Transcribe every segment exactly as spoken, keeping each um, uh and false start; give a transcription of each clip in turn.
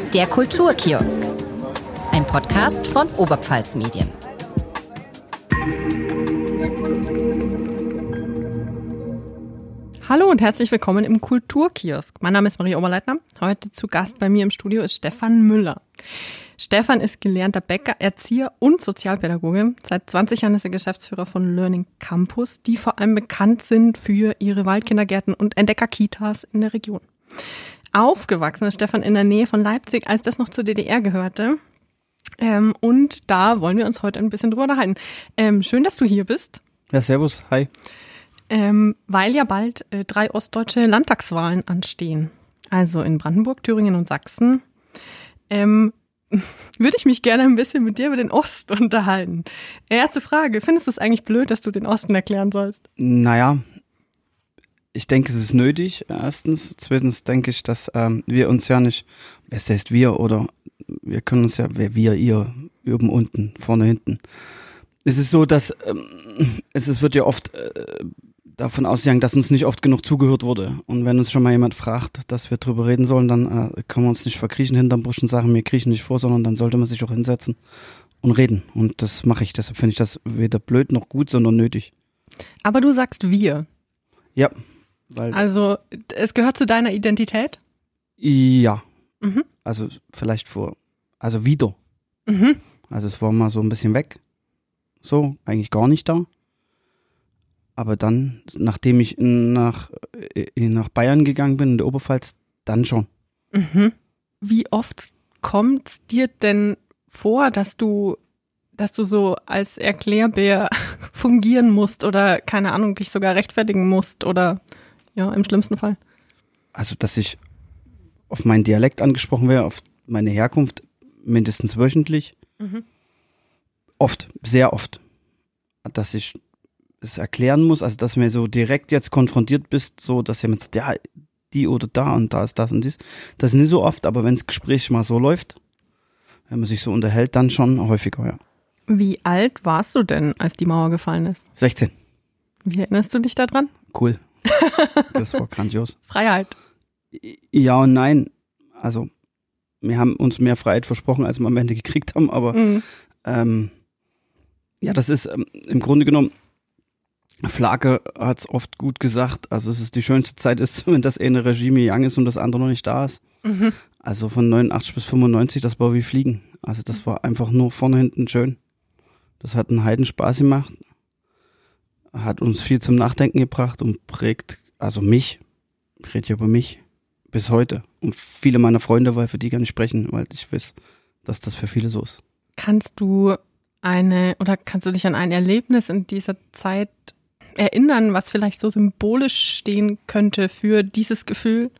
Der Kulturkiosk, ein Podcast von Oberpfalz Medien. Hallo und herzlich willkommen im Kulturkiosk. Mein Name ist Marie Oberleitner. Heute zu Gast bei mir im Studio ist Stefan Müller. Stefan ist gelernter Bäcker, Erzieher und Sozialpädagoge. Seit zwanzig Jahren ist er Geschäftsführer von Learning Campus, die vor allem bekannt sind für ihre Waldkindergärten und Entdecker-Kitas in der Region. Aufgewachsen ist Stefan in der Nähe von Leipzig, als das noch zur D D R gehörte. Ähm, und da wollen wir uns heute ein bisschen drüber unterhalten. Ähm, schön, dass du hier bist. Ja, servus, hi. Ähm, weil ja bald äh, drei ostdeutsche Landtagswahlen anstehen. Also in Brandenburg, Thüringen und Sachsen. Ähm, würde ich mich gerne ein bisschen mit dir über den Ost unterhalten. Erste Frage, findest du es eigentlich blöd, dass du den Osten erklären sollst? Naja, ich denke, es ist nötig, erstens. Zweitens denke ich, dass ähm, wir uns ja nicht, es heißt wir oder wir können uns ja, wer wir, ihr, oben, unten, vorne, hinten. Es ist so, dass ähm, es, es wird ja oft äh, davon ausgegangen, dass uns nicht oft genug zugehört wurde. Und wenn uns schon mal jemand fragt, dass wir drüber reden sollen, dann äh, können wir uns nicht verkriechen hinterm Busch und sagen, wir kriechen nicht vor, sondern dann sollte man sich auch hinsetzen und reden. Und das mache ich. Deshalb finde ich das weder blöd noch gut, sondern nötig. Aber du sagst wir. Ja. Weil also es gehört zu deiner Identität? Ja. Mhm. Also vielleicht vor, also wieder. Mhm. Also es war mal so ein bisschen weg. So, eigentlich gar nicht da. Aber dann, nachdem ich nach, nach Bayern gegangen bin, in der Oberpfalz, dann schon. Mhm. Wie oft kommt es dir denn vor, dass du, dass du so als Erklärbär fungieren musst oder, keine Ahnung, dich sogar rechtfertigen musst oder ja, im schlimmsten Fall? Also, dass ich auf meinen Dialekt angesprochen wäre, auf meine Herkunft, mindestens wöchentlich. Mhm. Oft, sehr oft. Dass ich es erklären muss, also dass mir so direkt jetzt konfrontiert bist, so dass jemand sagt, ja, die oder da und da ist das und dies. Das ist nicht so oft, aber wenn das Gespräch mal so läuft, wenn man sich so unterhält, dann schon häufiger, ja. Wie alt warst du denn, als die Mauer gefallen ist? sechzehn. Wie erinnerst du dich daran? Cool. Das war grandios. Freiheit. Ja und nein. Also, wir haben uns mehr Freiheit versprochen, als wir am Ende gekriegt haben, aber Mhm. ähm, ja, das ist ähm, im Grunde genommen, Flake hat es oft gut gesagt, also es ist die schönste Zeit ist, wenn das eine Regime young ist und das andere noch nicht da ist. Mhm. Also von neunundachtzig bis fünfundneunzig, das war wie Fliegen. Also das war einfach nur vorne hinten schön. Das hat einen Heidenspaß gemacht, hat uns viel zum Nachdenken gebracht und prägt, also mich, ich rede ja über mich, bis heute. Und viele meiner Freunde, weil für die kann ich sprechen, weil ich weiß, dass das für viele so ist. Kannst du eine, oder kannst du dich an ein Erlebnis in dieser Zeit erinnern, was vielleicht so symbolisch stehen könnte für dieses Gefühl?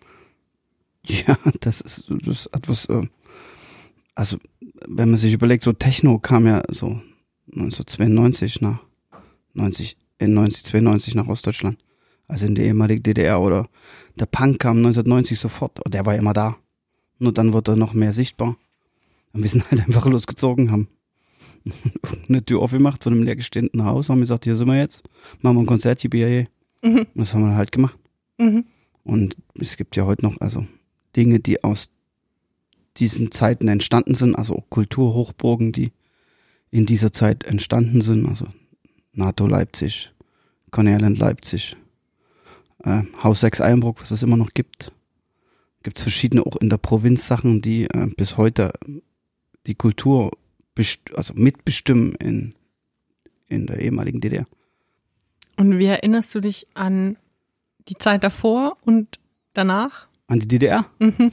Ja, das ist, das ist etwas, äh, also wenn man sich überlegt, so Techno kam ja so neunzehnhundertzweiundneunzig nach, neunzig, in neunzehnhundertzweiundneunzig nach Ostdeutschland, also in die ehemalige D D R, oder der Punk kam neunzehnhundertneunzig sofort, der war immer da, nur dann wurde er noch mehr sichtbar und wir sind halt einfach losgezogen, haben eine Tür aufgemacht von einem leergestehenden Haus, haben gesagt, hier sind wir jetzt, machen wir ein Konzert, hier B I A. Mhm. Das haben wir halt gemacht. Mhm. Und es gibt ja heute noch also Dinge, die aus diesen Zeiten entstanden sind, also auch Kulturhochburgen, die in dieser Zeit entstanden sind, also NATO Leipzig, Cornelian Leipzig, äh, Haus sechs Einbruck, was es immer noch gibt. Gibt es verschiedene auch in der Provinz Sachen, die äh, bis heute die Kultur best- also mitbestimmen in, in der ehemaligen D D R. Und wie erinnerst du dich an die Zeit davor und danach? An die D D R? Mhm.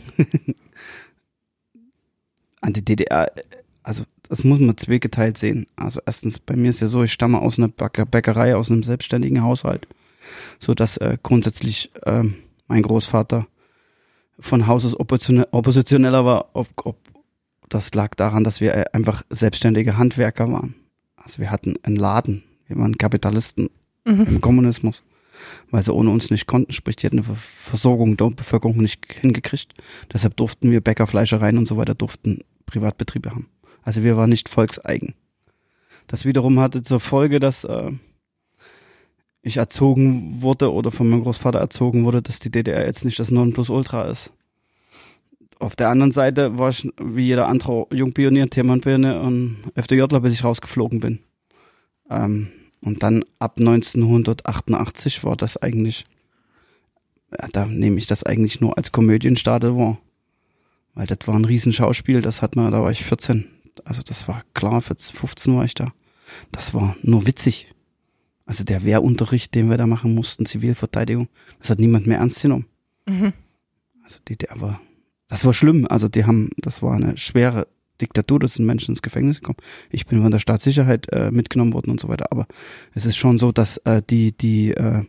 An die D D R, also das muss man zweigeteilt sehen. Also erstens, bei mir ist ja so, ich stamme aus einer Bäcker- Bäckerei, aus einem selbstständigen Haushalt, so dass äh, grundsätzlich äh, mein Großvater von Haus aus opposition- oppositioneller war. Ob, ob das lag daran, dass wir äh, einfach selbstständige Handwerker waren. Also wir hatten einen Laden, wir waren Kapitalisten Mhm. im Kommunismus, weil sie ohne uns nicht konnten, sprich die hätten eine Ver- Versorgung der Bevölkerung nicht hingekriegt. Deshalb durften wir Bäcker, Fleischereien und so weiter, durften Privatbetriebe haben. Also wir waren nicht volkseigen. Das wiederum hatte zur Folge, dass äh, ich erzogen wurde oder von meinem Großvater erzogen wurde, dass die D D R jetzt nicht das Nonplusultra ist. auf der anderen Seite war ich wie jeder andere Jungpionier, Themenpionier und FDJler, bis ich rausgeflogen bin. Ähm, und dann ab neunzehnhundertachtundachtzig war das eigentlich, ja, da nehme ich das eigentlich nur als Komödienstadel wahr. Weil das war ein Riesenschauspiel, das hat man, da war ich vierzehn. Also das war klar, fünfzehn war ich da. Das war nur witzig. Also der Wehrunterricht, den wir da machen mussten, Zivilverteidigung, das hat niemand mehr ernst genommen. Mhm. Also die, der war, das war schlimm. Also die haben, das war eine schwere Diktatur, da sind Menschen ins Gefängnis gekommen. Ich bin von der Staatssicherheit äh, mitgenommen worden und so weiter. Aber es ist schon so, dass äh, die, die, äh,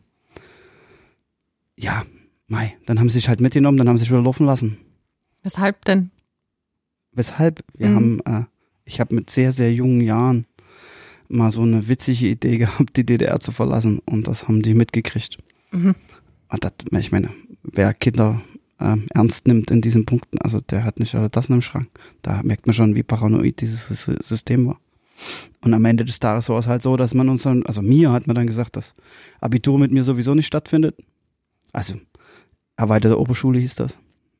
ja, mei, dann haben sie sich halt mitgenommen, dann haben sie sich wieder laufen lassen. Weshalb denn? Weshalb? Wir mhm. haben, äh, ich habe mit sehr, sehr jungen Jahren mal so eine witzige Idee gehabt, die D D R zu verlassen, und das haben die mitgekriegt. Mhm. Und das, ich meine, wer Kinder äh, ernst nimmt in diesen Punkten, also der hat nicht alle Tassen im Schrank. Da merkt man schon, wie paranoid dieses System war. Und am Ende des Tages war es halt so, dass man uns dann, also mir hat man dann gesagt, dass Abitur mit mir sowieso nicht stattfindet. Also erweiterte Oberschule hieß das.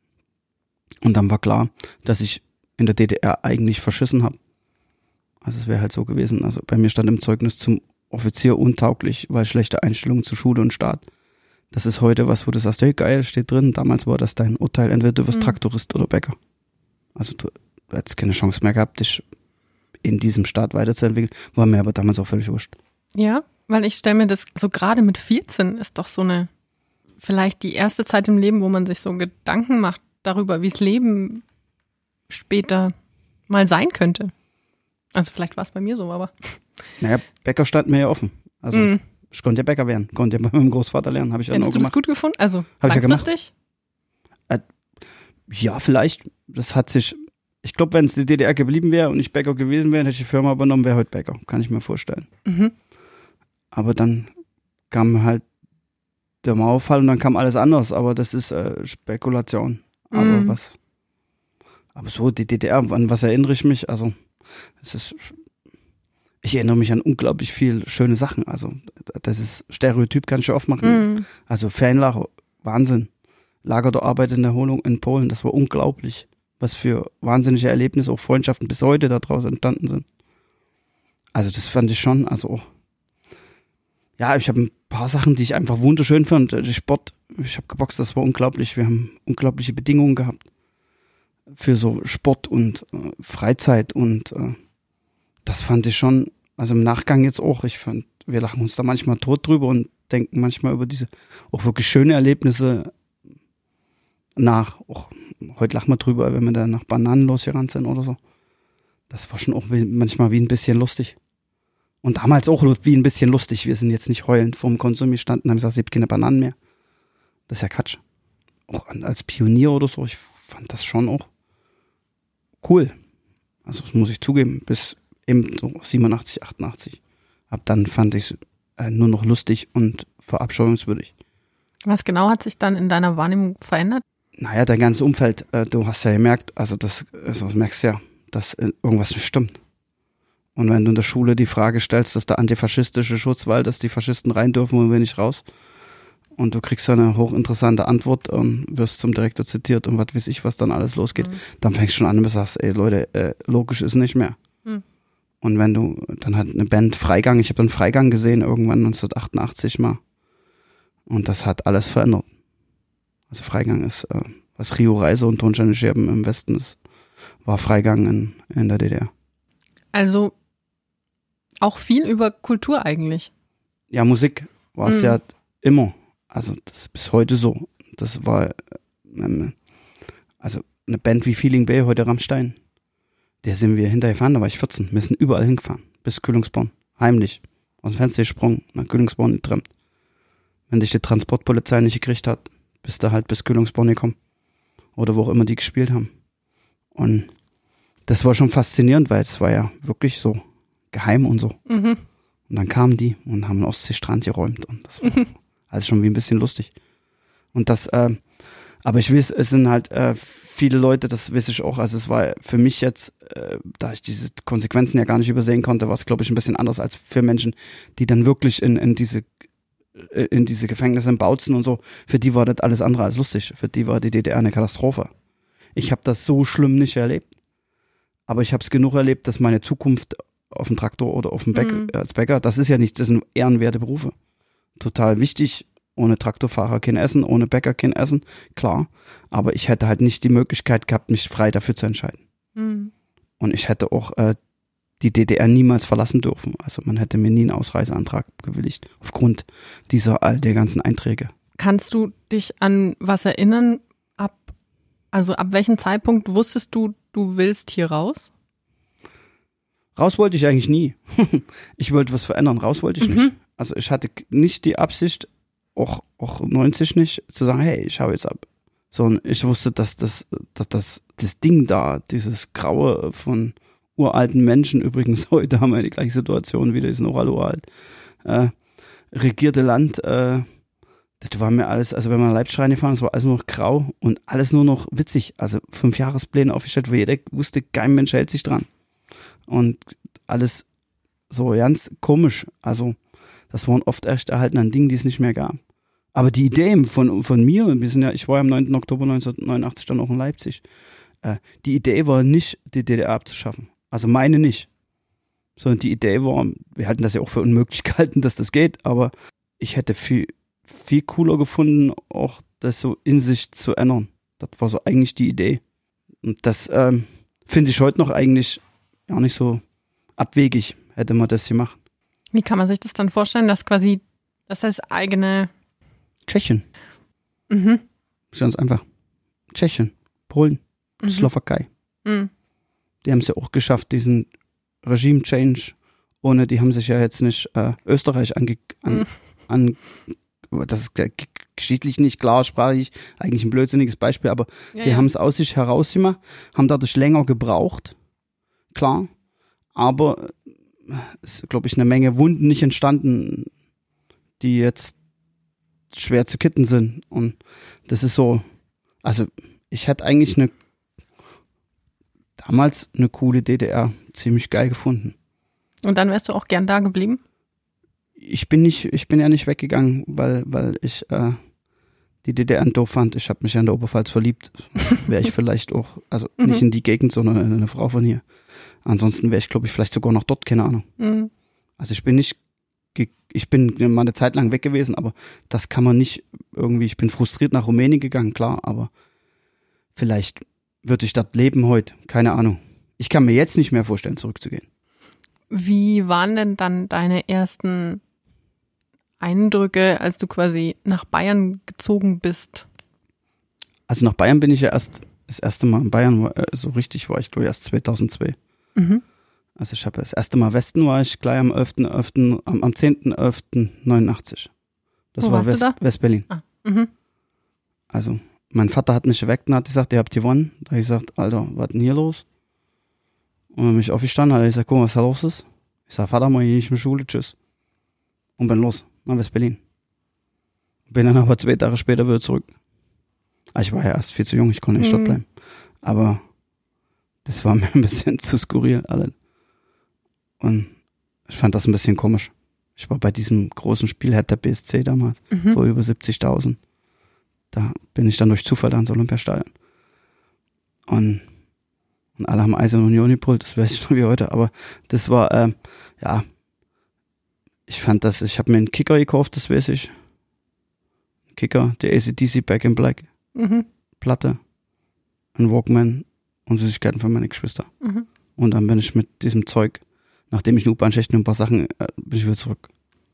Und dann war klar, dass ich in der D D R eigentlich verschissen habe. Also es wäre halt so gewesen, also bei mir stand im Zeugnis zum Offizier untauglich, weil schlechte Einstellung zu Schule und Staat. Das ist heute was, wo du sagst, hey geil, steht drin. Damals war das dein Urteil, entweder du wirst mhm. Traktorist oder Bäcker. Also du, du hättest keine Chance mehr gehabt, dich in diesem Staat weiterzuentwickeln. War mir aber damals auch völlig wurscht. Ja, weil ich stelle mir das so gerade mit vierzehn ist doch so eine, vielleicht die erste Zeit im Leben, wo man sich so Gedanken macht darüber, wie das Leben später mal sein könnte. Also vielleicht war es bei mir so, aber... Naja, Bäcker stand mir ja offen. Also mm. ich konnte ja Bäcker werden, konnte ja bei meinem Großvater lernen, habe ich ja noch gemacht. Hättest du das gut gefunden? Also hab langfristig? Ich ja, äh, ja, vielleicht. Das hat sich... Ich glaube, wenn es die D D R geblieben wäre und ich Bäcker gewesen wäre, hätte ich die Firma übernommen, wäre heute Bäcker. Kann ich mir vorstellen. Mhm. Aber dann kam halt der Mauerfall und dann kam alles anders. Aber das ist äh, Spekulation. Aber mm. was... Aber so, die D D R, an was erinnere ich mich? Also... Es ist, ich erinnere mich an unglaublich viel schöne Sachen. Also das ist Stereotyp, kann ich schon aufmachen. Mm. Also Ferienlager, Wahnsinn. Lager der Arbeit in der Erholung in Polen, das war unglaublich. Was für wahnsinnige Erlebnisse, auch Freundschaften bis heute daraus entstanden sind. Also das fand ich schon, also auch. Ja, ich habe ein paar Sachen, die ich einfach wunderschön fand. Der Sport, ich habe geboxt, das war unglaublich. Wir haben unglaubliche Bedingungen gehabt. Für so Sport und äh, Freizeit und äh, das fand ich schon, also im Nachgang jetzt auch, ich fand, wir lachen uns da manchmal tot drüber und denken manchmal über diese auch wirklich schöne Erlebnisse nach. Auch heute lachen wir drüber, wenn wir da nach Bananen losgerannt sind oder so. Das war schon auch wie, manchmal wie ein bisschen lustig. Und damals auch wie ein bisschen lustig. Wir sind jetzt nicht heulend vorm Konsum gestanden und haben gesagt, es gibt keine Bananen mehr. Das ist ja Quatsch. Auch als Pionier oder so, ich fand das schon auch cool. Also das muss ich zugeben, bis eben so siebenundachtzig, achtundachtzig. Ab dann fand ich es äh, nur noch lustig und verabscheuungswürdig. Was genau hat sich dann in deiner Wahrnehmung verändert? Naja, dein ganzes Umfeld, äh, du hast ja gemerkt, also das, also das merkst du ja, dass äh, irgendwas nicht stimmt. Und wenn du in der Schule die Frage stellst, dass der antifaschistische Schutzwall, dass die Faschisten rein dürfen und wir nicht raus, und du kriegst eine hochinteressante Antwort und wirst zum Direktor zitiert und was weiß ich, was dann alles losgeht, mhm. dann fängst du schon an und sagst, ey Leute, äh, logisch ist nicht mehr. Mhm. Und wenn du, dann hat eine Band Freigang, ich habe dann Freigang gesehen, irgendwann neunzehnhundertachtundachtzig mal. Und das hat alles verändert. Also Freigang ist, äh, was Rio Reise und Tonsteine Scherben im Westen ist, war Freigang in, in der D D R. Also auch viel über Kultur eigentlich. Ja, Musik war es mhm. ja immer. Also das ist bis heute so. Das war ähm, also eine Band wie Feeling Bay, heute Rammstein. Der sind wir hintergefahren, da war ich vierzehn. Wir sind überall hingefahren, bis Kühlungsborn. Heimlich. Aus dem Fenster gesprungen, nach Kühlungsborn getrennt. Wenn dich die Transportpolizei nicht gekriegt hat, bist du halt bis Kühlungsborn gekommen. Oder wo auch immer die gespielt haben. Und das war schon faszinierend, weil es war ja wirklich so geheim und so. Mhm. Und dann kamen die und haben den Ostseestrand geräumt. Und das war mhm. also schon wie ein bisschen lustig. Und das, äh, aber ich weiß, es sind halt äh, viele Leute, das weiß ich auch, also es war für mich jetzt, äh, da ich diese Konsequenzen ja gar nicht übersehen konnte, war es, glaube ich, ein bisschen anders als für Menschen, die dann wirklich in, in diese in diese Gefängnisse in Bautzen und so, für die war das alles andere als lustig. Für die war die D D R eine Katastrophe. Ich habe das so schlimm nicht erlebt. Aber ich habe es genug erlebt, dass meine Zukunft auf dem Traktor oder auf dem Bäcker, Mhm. als Bäcker, das ist ja nicht, das sind ehrenwerte Berufe. Total wichtig. Ohne Traktorfahrer kein Essen, ohne Bäcker kein Essen, klar. Aber ich hätte halt nicht die Möglichkeit gehabt, mich frei dafür zu entscheiden. Mhm. Und ich hätte auch äh, die D D R niemals verlassen dürfen. Also man hätte mir nie einen Ausreiseantrag bewilligt, aufgrund dieser all der ganzen Einträge. Kannst du dich an was erinnern, ab, also ab welchem Zeitpunkt wusstest du, du willst hier raus? Raus wollte ich eigentlich nie. Ich wollte was verändern, raus wollte ich Mhm. nicht. Also ich hatte nicht die Absicht, auch, auch neunzig nicht, zu sagen, hey, ich hau jetzt ab. Sondern ich wusste, dass das, dass das, das Ding da, dieses Graue von uralten Menschen, übrigens heute haben wir die gleiche Situation wieder, ist noch alle uralt, äh, regierte Land, äh, das war mir alles, also wenn wir Leibschreine fahren, das war alles nur noch grau und alles nur noch witzig. Also fünf Jahrespläne aufgestellt, wo jeder wusste, kein Mensch hält sich dran. Und alles so ganz komisch. Also das waren oft erst erhaltene Dinge, die es nicht mehr gab. Aber die Idee von, von mir, wir sind ja, ich war ja am neunten Oktober neunzehnhundertneunundachtzig dann auch in Leipzig, äh, die Idee war nicht, die D D R abzuschaffen. Also meine nicht. Sondern die Idee war, wir hatten das ja auch für unmöglich gehalten, dass das geht, aber ich hätte viel, viel cooler gefunden, auch das so in sich zu ändern. Das war so eigentlich die Idee. Und das ähm, finde ich heute noch eigentlich gar nicht so abwegig, hätte man das gemacht. Wie kann man sich das dann vorstellen, dass quasi, das heißt eigene... Tschechien, Mhm. ganz einfach. Tschechien, Polen, Mhm. Slowakei. Mhm. Die haben es ja auch geschafft, diesen Regime-Change, ohne, die haben sich ja jetzt nicht äh, Österreich ange, an, Mhm. an, das ist g- g- geschichtlich nicht klarsprachig, eigentlich ein blödsinniges Beispiel, aber Ja, sie ja. haben es aus sich herausgemacht, haben dadurch länger gebraucht, klar, aber es ist, glaube ich, eine Menge Wunden nicht entstanden, die jetzt schwer zu kitten sind. Und das ist so, also ich hätte eigentlich eine damals eine coole D D R ziemlich geil gefunden. Und dann wärst du auch gern da geblieben? Ich bin nicht, ich bin ja nicht weggegangen, weil, weil ich äh, die D D R doof fand. Ich habe mich ja in der Oberpfalz verliebt. Wäre ich vielleicht auch, also Mhm. nicht in die Gegend, sondern in eine Frau von hier. Ansonsten wäre ich, glaube ich, vielleicht sogar noch dort, keine Ahnung. Mhm. Also ich bin nicht, ge- ich bin mal eine Zeit lang weg gewesen, aber das kann man nicht irgendwie, ich bin frustriert nach Rumänien gegangen, klar, aber vielleicht würde ich dort leben heute, keine Ahnung. Ich kann mir jetzt nicht mehr vorstellen, zurückzugehen. Wie waren denn dann deine ersten Eindrücke, als du quasi nach Bayern gezogen bist? Also nach Bayern bin ich ja erst, das erste Mal in Bayern, war, äh, so richtig war ich, glaube ich, erst zweitausendzwei. Mhm. Also ich habe das erste Mal Westen war ich gleich am elften elften am, am zehnten elften neunundachtzig. Das Wo war warst du West, da? West-Berlin. Ah. Mhm. Also mein Vater hat mich geweckt und hat gesagt, ihr habt gewonnen. Da habe ich gesagt, Alter, was denn hier los? Und dann bin ich aufgestanden, hat er gesagt, guck mal, was da los ist. Ich sag, Vater, mal hier nicht in die Schule, tschüss. Und bin los, nach West-Berlin. Bin dann aber zwei Tage später wieder zurück. Ah, ich war ja erst viel zu jung, ich konnte nicht Mhm. dort bleiben. Aber das war mir ein bisschen zu skurril, alle. Und ich fand das ein bisschen komisch. Ich war bei diesem großen Spiel, Hertha B S C damals, Mhm. vor über siebzigtausend. Da bin ich dann durch Zufall da ins Olympiastadion. Und, und alle haben Eiserne Union gepult, das weiß ich noch wie heute. Aber das war, ähm, ja, ich fand das, ich habe mir einen Kicker gekauft, das weiß ich. Kicker, der A C D C Back in Black, Mhm. Platte, ein Walkman und Süßigkeiten für meine Geschwister. Mhm. Und dann bin ich mit diesem Zeug, nachdem ich in U-Bahn-Schächten und ein paar Sachen, äh, bin ich wieder zurück.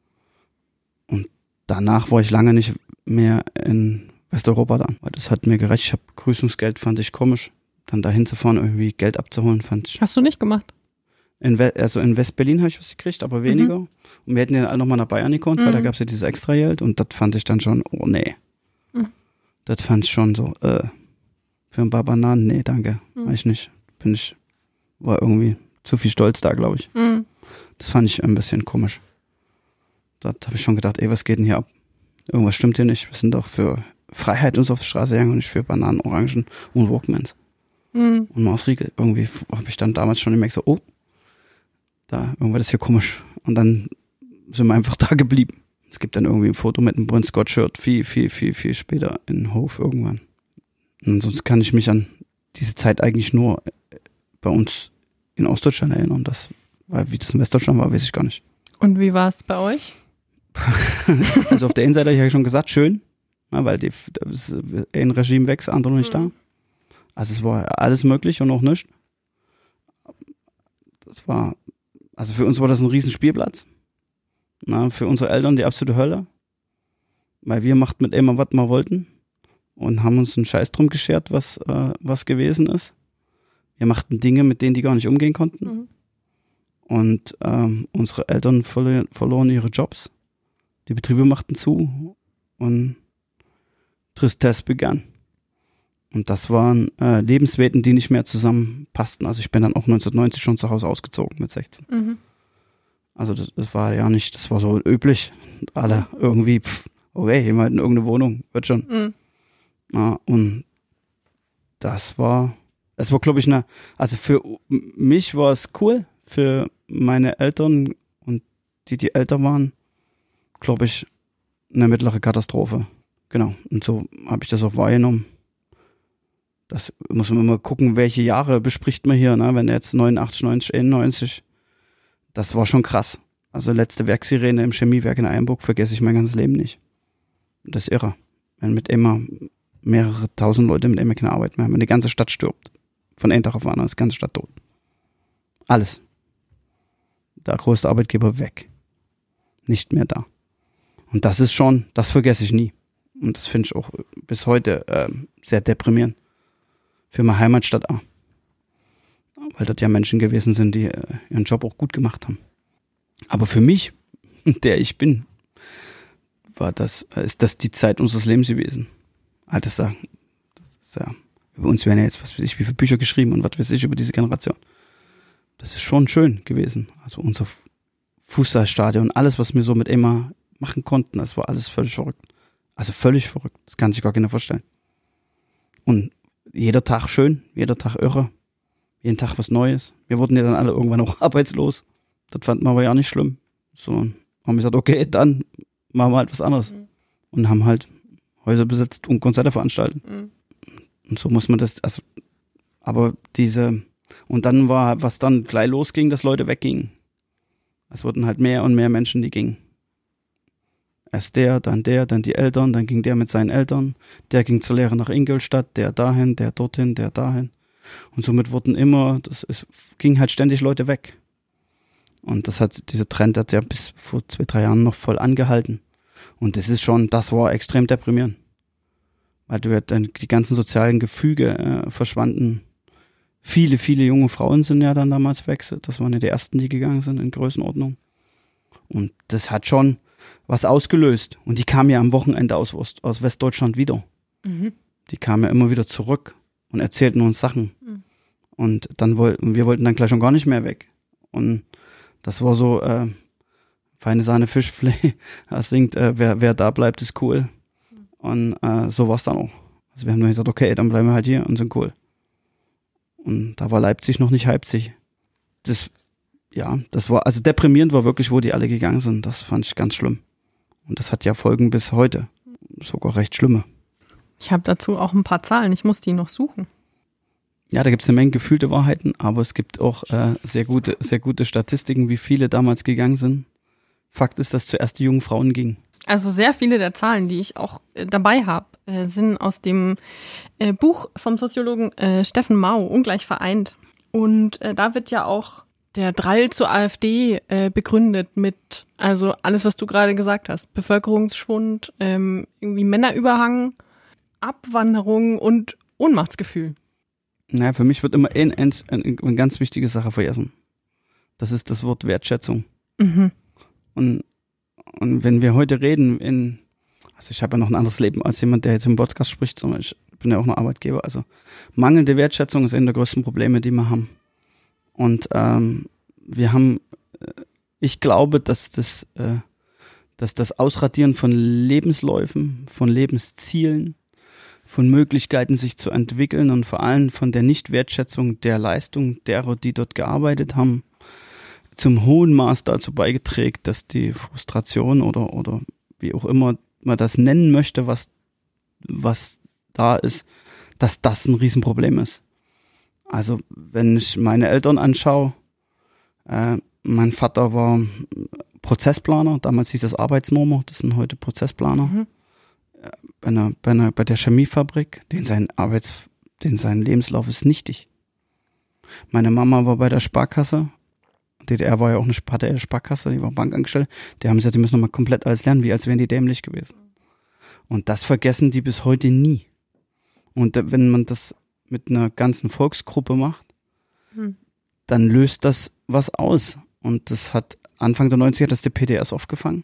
Und danach war ich lange nicht mehr in Westeuropa dann, weil das hat mir gereicht. Ich habe Grüßungsgeld, fand ich komisch. Dann dahin zu fahren, irgendwie Geld abzuholen, fand ich. Hast du nicht gemacht? In We- also in West-Berlin habe ich was gekriegt, aber weniger. Und wir hätten ja alle nochmal nach Bayern gekonnt, weil Mhm. da gab es ja dieses Extra-Geld und das fand ich dann schon, oh nee. Mhm. Das fand ich schon so, äh, für ein paar Bananen, nee, danke, Mhm. weiß ich nicht. Bin ich, war irgendwie zu viel Stolz da, glaube ich. Mhm. Das fand ich ein bisschen komisch. Da habe ich schon gedacht, ey, was geht denn hier ab? Irgendwas stimmt hier nicht. Wir sind doch für Freiheit uns auf die Straße gegangen und nicht für Bananen, Orangen und Walkmans. Mhm. Und Mausriegel. Irgendwie habe ich dann damals schon gemerkt, so, oh, da, irgendwas ist hier komisch. Und dann sind wir einfach da geblieben. Es gibt dann irgendwie ein Foto mit einem Brun Scott-Shirt viel, viel, viel, viel später in Hof irgendwann. Und ansonsten kann ich mich an diese Zeit eigentlich nur bei uns in Ostdeutschland erinnern. Das, weil wie das in Westdeutschland war, weiß ich gar nicht. Und wie war es bei euch? Also auf der einen Seite habe ich ja schon gesagt, schön, na, weil die, das ein Regime weg, das andere nicht Mhm. da. Also es war alles möglich und auch nichts. Das war, also für uns war das ein riesen Spielplatz. Na, für unsere Eltern die absolute Hölle. Weil wir machten mit immer, was wir wollten. Und haben uns einen Scheiß drum geschert, was, äh, was gewesen ist. Wir machten Dinge, mit denen die gar nicht umgehen konnten. Mhm. Und ähm, unsere Eltern verlo- verloren ihre Jobs. Die Betriebe machten zu. Und Tristesse begann. Und das waren äh, Lebenswelten, die nicht mehr zusammenpassten. Also ich bin dann auch neunzehnhundertneunzig schon zu Hause ausgezogen mit sechzehn. Mhm. Also das, das war ja nicht, das war so üblich. Alle irgendwie, pff, okay, jemand in irgendeine Wohnung, wird schon. Mhm. Ja, und das war, es war glaube ich eine, also für mich war es cool, für meine Eltern und die, die älter waren, glaube ich, eine mittlere Katastrophe. Genau, und so habe ich das auch wahrgenommen. Das muss man immer gucken, welche Jahre bespricht man hier, ne? Wenn jetzt neunundachtzig, neunzig, einundneunzig, das war schon krass. Also letzte Werksirene im Chemiewerk in Eilenburg vergesse ich mein ganzes Leben nicht. Das ist irre. Wenn mit immer mehrere tausend Leute mit immer keine Arbeit mehr haben, wenn die ganze Stadt stirbt. Von einem Tag auf den anderen ist die ganze Stadt tot. Alles. Der größte Arbeitgeber weg. Nicht mehr da. Und das ist schon, das vergesse ich nie. Und das finde ich auch bis heute äh, sehr deprimierend. Für meine Heimatstadt auch. Weil dort ja Menschen gewesen sind, die äh, ihren Job auch gut gemacht haben. Aber für mich, der ich bin, war das, ist das die Zeit unseres Lebens gewesen. Altes sagen. Das ist ja, über uns werden ja jetzt, was weiß ich, wie viele Bücher geschrieben und was weiß ich über diese Generation. Das ist schon schön gewesen. Also unser Fußballstadion, alles, was wir so mit Emma machen konnten, das war alles völlig verrückt. Also völlig verrückt. Das kann sich gar keiner vorstellen. Und jeder Tag schön, jeder Tag irre, jeden Tag was Neues. Wir wurden ja dann alle irgendwann auch arbeitslos. Das fanden wir aber ja nicht schlimm. Sondern haben gesagt, okay, dann machen wir halt was anderes. Mhm. Und haben halt Häuser besetzt und Konzerte veranstaltet. Mhm. Und so muss man das, also, aber diese, und dann war, was dann gleich losging, dass Leute weggingen. Es wurden halt mehr und mehr Menschen, die gingen. Erst der, dann der, dann die Eltern, dann ging der mit seinen Eltern, der ging zur Lehre nach Ingolstadt, der dahin, der dorthin, der dahin. Und somit wurden immer, das ist, ging halt ständig Leute weg. Und das hat, dieser Trend hat ja bis vor zwei, drei Jahren noch voll angehalten. Und das ist schon, das war extrem deprimierend. Weil du ja dann die ganzen sozialen Gefüge äh, verschwanden. Viele, viele junge Frauen sind ja dann damals weg. Das waren ja die ersten, die gegangen sind in Größenordnung. Und das hat schon was ausgelöst. Und die kamen ja am Wochenende aus, Ost, aus Westdeutschland wieder. Mhm. Die kamen ja immer wieder zurück und erzählten uns Sachen. Mhm. Und dann wollten, wir wollten dann gleich schon gar nicht mehr weg. Und das war so, äh, feine Sahne Fischfilet. Das singt, äh, wer, wer da bleibt, ist cool. Und äh, so war es dann auch. Also wir haben dann gesagt, okay, dann bleiben wir halt hier und sind cool. Und da war Leipzig noch nicht Leipzig. Das, ja, das war, also deprimierend war wirklich, wo die alle gegangen sind. Das fand ich ganz schlimm. Und das hat ja Folgen bis heute. Sogar recht schlimme. Ich habe dazu auch ein paar Zahlen. Ich muss die noch suchen. Ja, da gibt es eine Menge gefühlte Wahrheiten, aber es gibt auch äh, sehr gute, sehr gute Statistiken, wie viele damals gegangen sind. Fakt ist, dass zuerst die jungen Frauen gingen. Also sehr viele der Zahlen, die ich auch äh, dabei habe, äh, sind aus dem äh, Buch vom Soziologen äh, Steffen Mau, Ungleich vereint. Und äh, da wird ja auch der Drall zur AfD äh, begründet mit, also alles, was du gerade gesagt hast, Bevölkerungsschwund, ähm, irgendwie Männerüberhang, Abwanderung und Ohnmachtsgefühl. Naja, für mich wird immer ein, ein, eine ganz wichtige Sache vergessen. Das ist das Wort Wertschätzung. Mhm. Und, und wenn wir heute reden, in, also ich habe ja noch ein anderes Leben als jemand, der jetzt im Podcast spricht, sondern ich bin ja auch ein Arbeitgeber. Also mangelnde Wertschätzung ist einer der größten Probleme, die wir haben. Und ähm, wir haben, ich glaube, dass das, äh, dass das Ausradieren von Lebensläufen, von Lebenszielen, von Möglichkeiten, sich zu entwickeln und vor allem von der Nichtwertschätzung der Leistung derer, die dort gearbeitet haben, zum hohen Maß dazu beiträgt, dass die Frustration oder, oder wie auch immer man das nennen möchte, was, was da ist, dass das ein Riesenproblem ist. Also wenn ich meine Eltern anschaue, äh, mein Vater war Prozessplaner, damals hieß das Arbeitsnormer, das sind heute Prozessplaner. Mhm. Bei, einer, bei, einer, bei der Chemiefabrik, den sein Arbeits, den sein Lebenslauf ist nichtig. Meine Mama war bei der Sparkasse, D D R war ja auch eine, hatte eine Sparkasse, die war bankangestellt, die haben gesagt, die müssen nochmal komplett alles lernen, wie als wären die dämlich gewesen. Und das vergessen die bis heute nie. Und wenn man das mit einer ganzen Volksgruppe macht, hm. dann löst das was aus. Und das hat Anfang der neunziger das die P D S aufgefangen.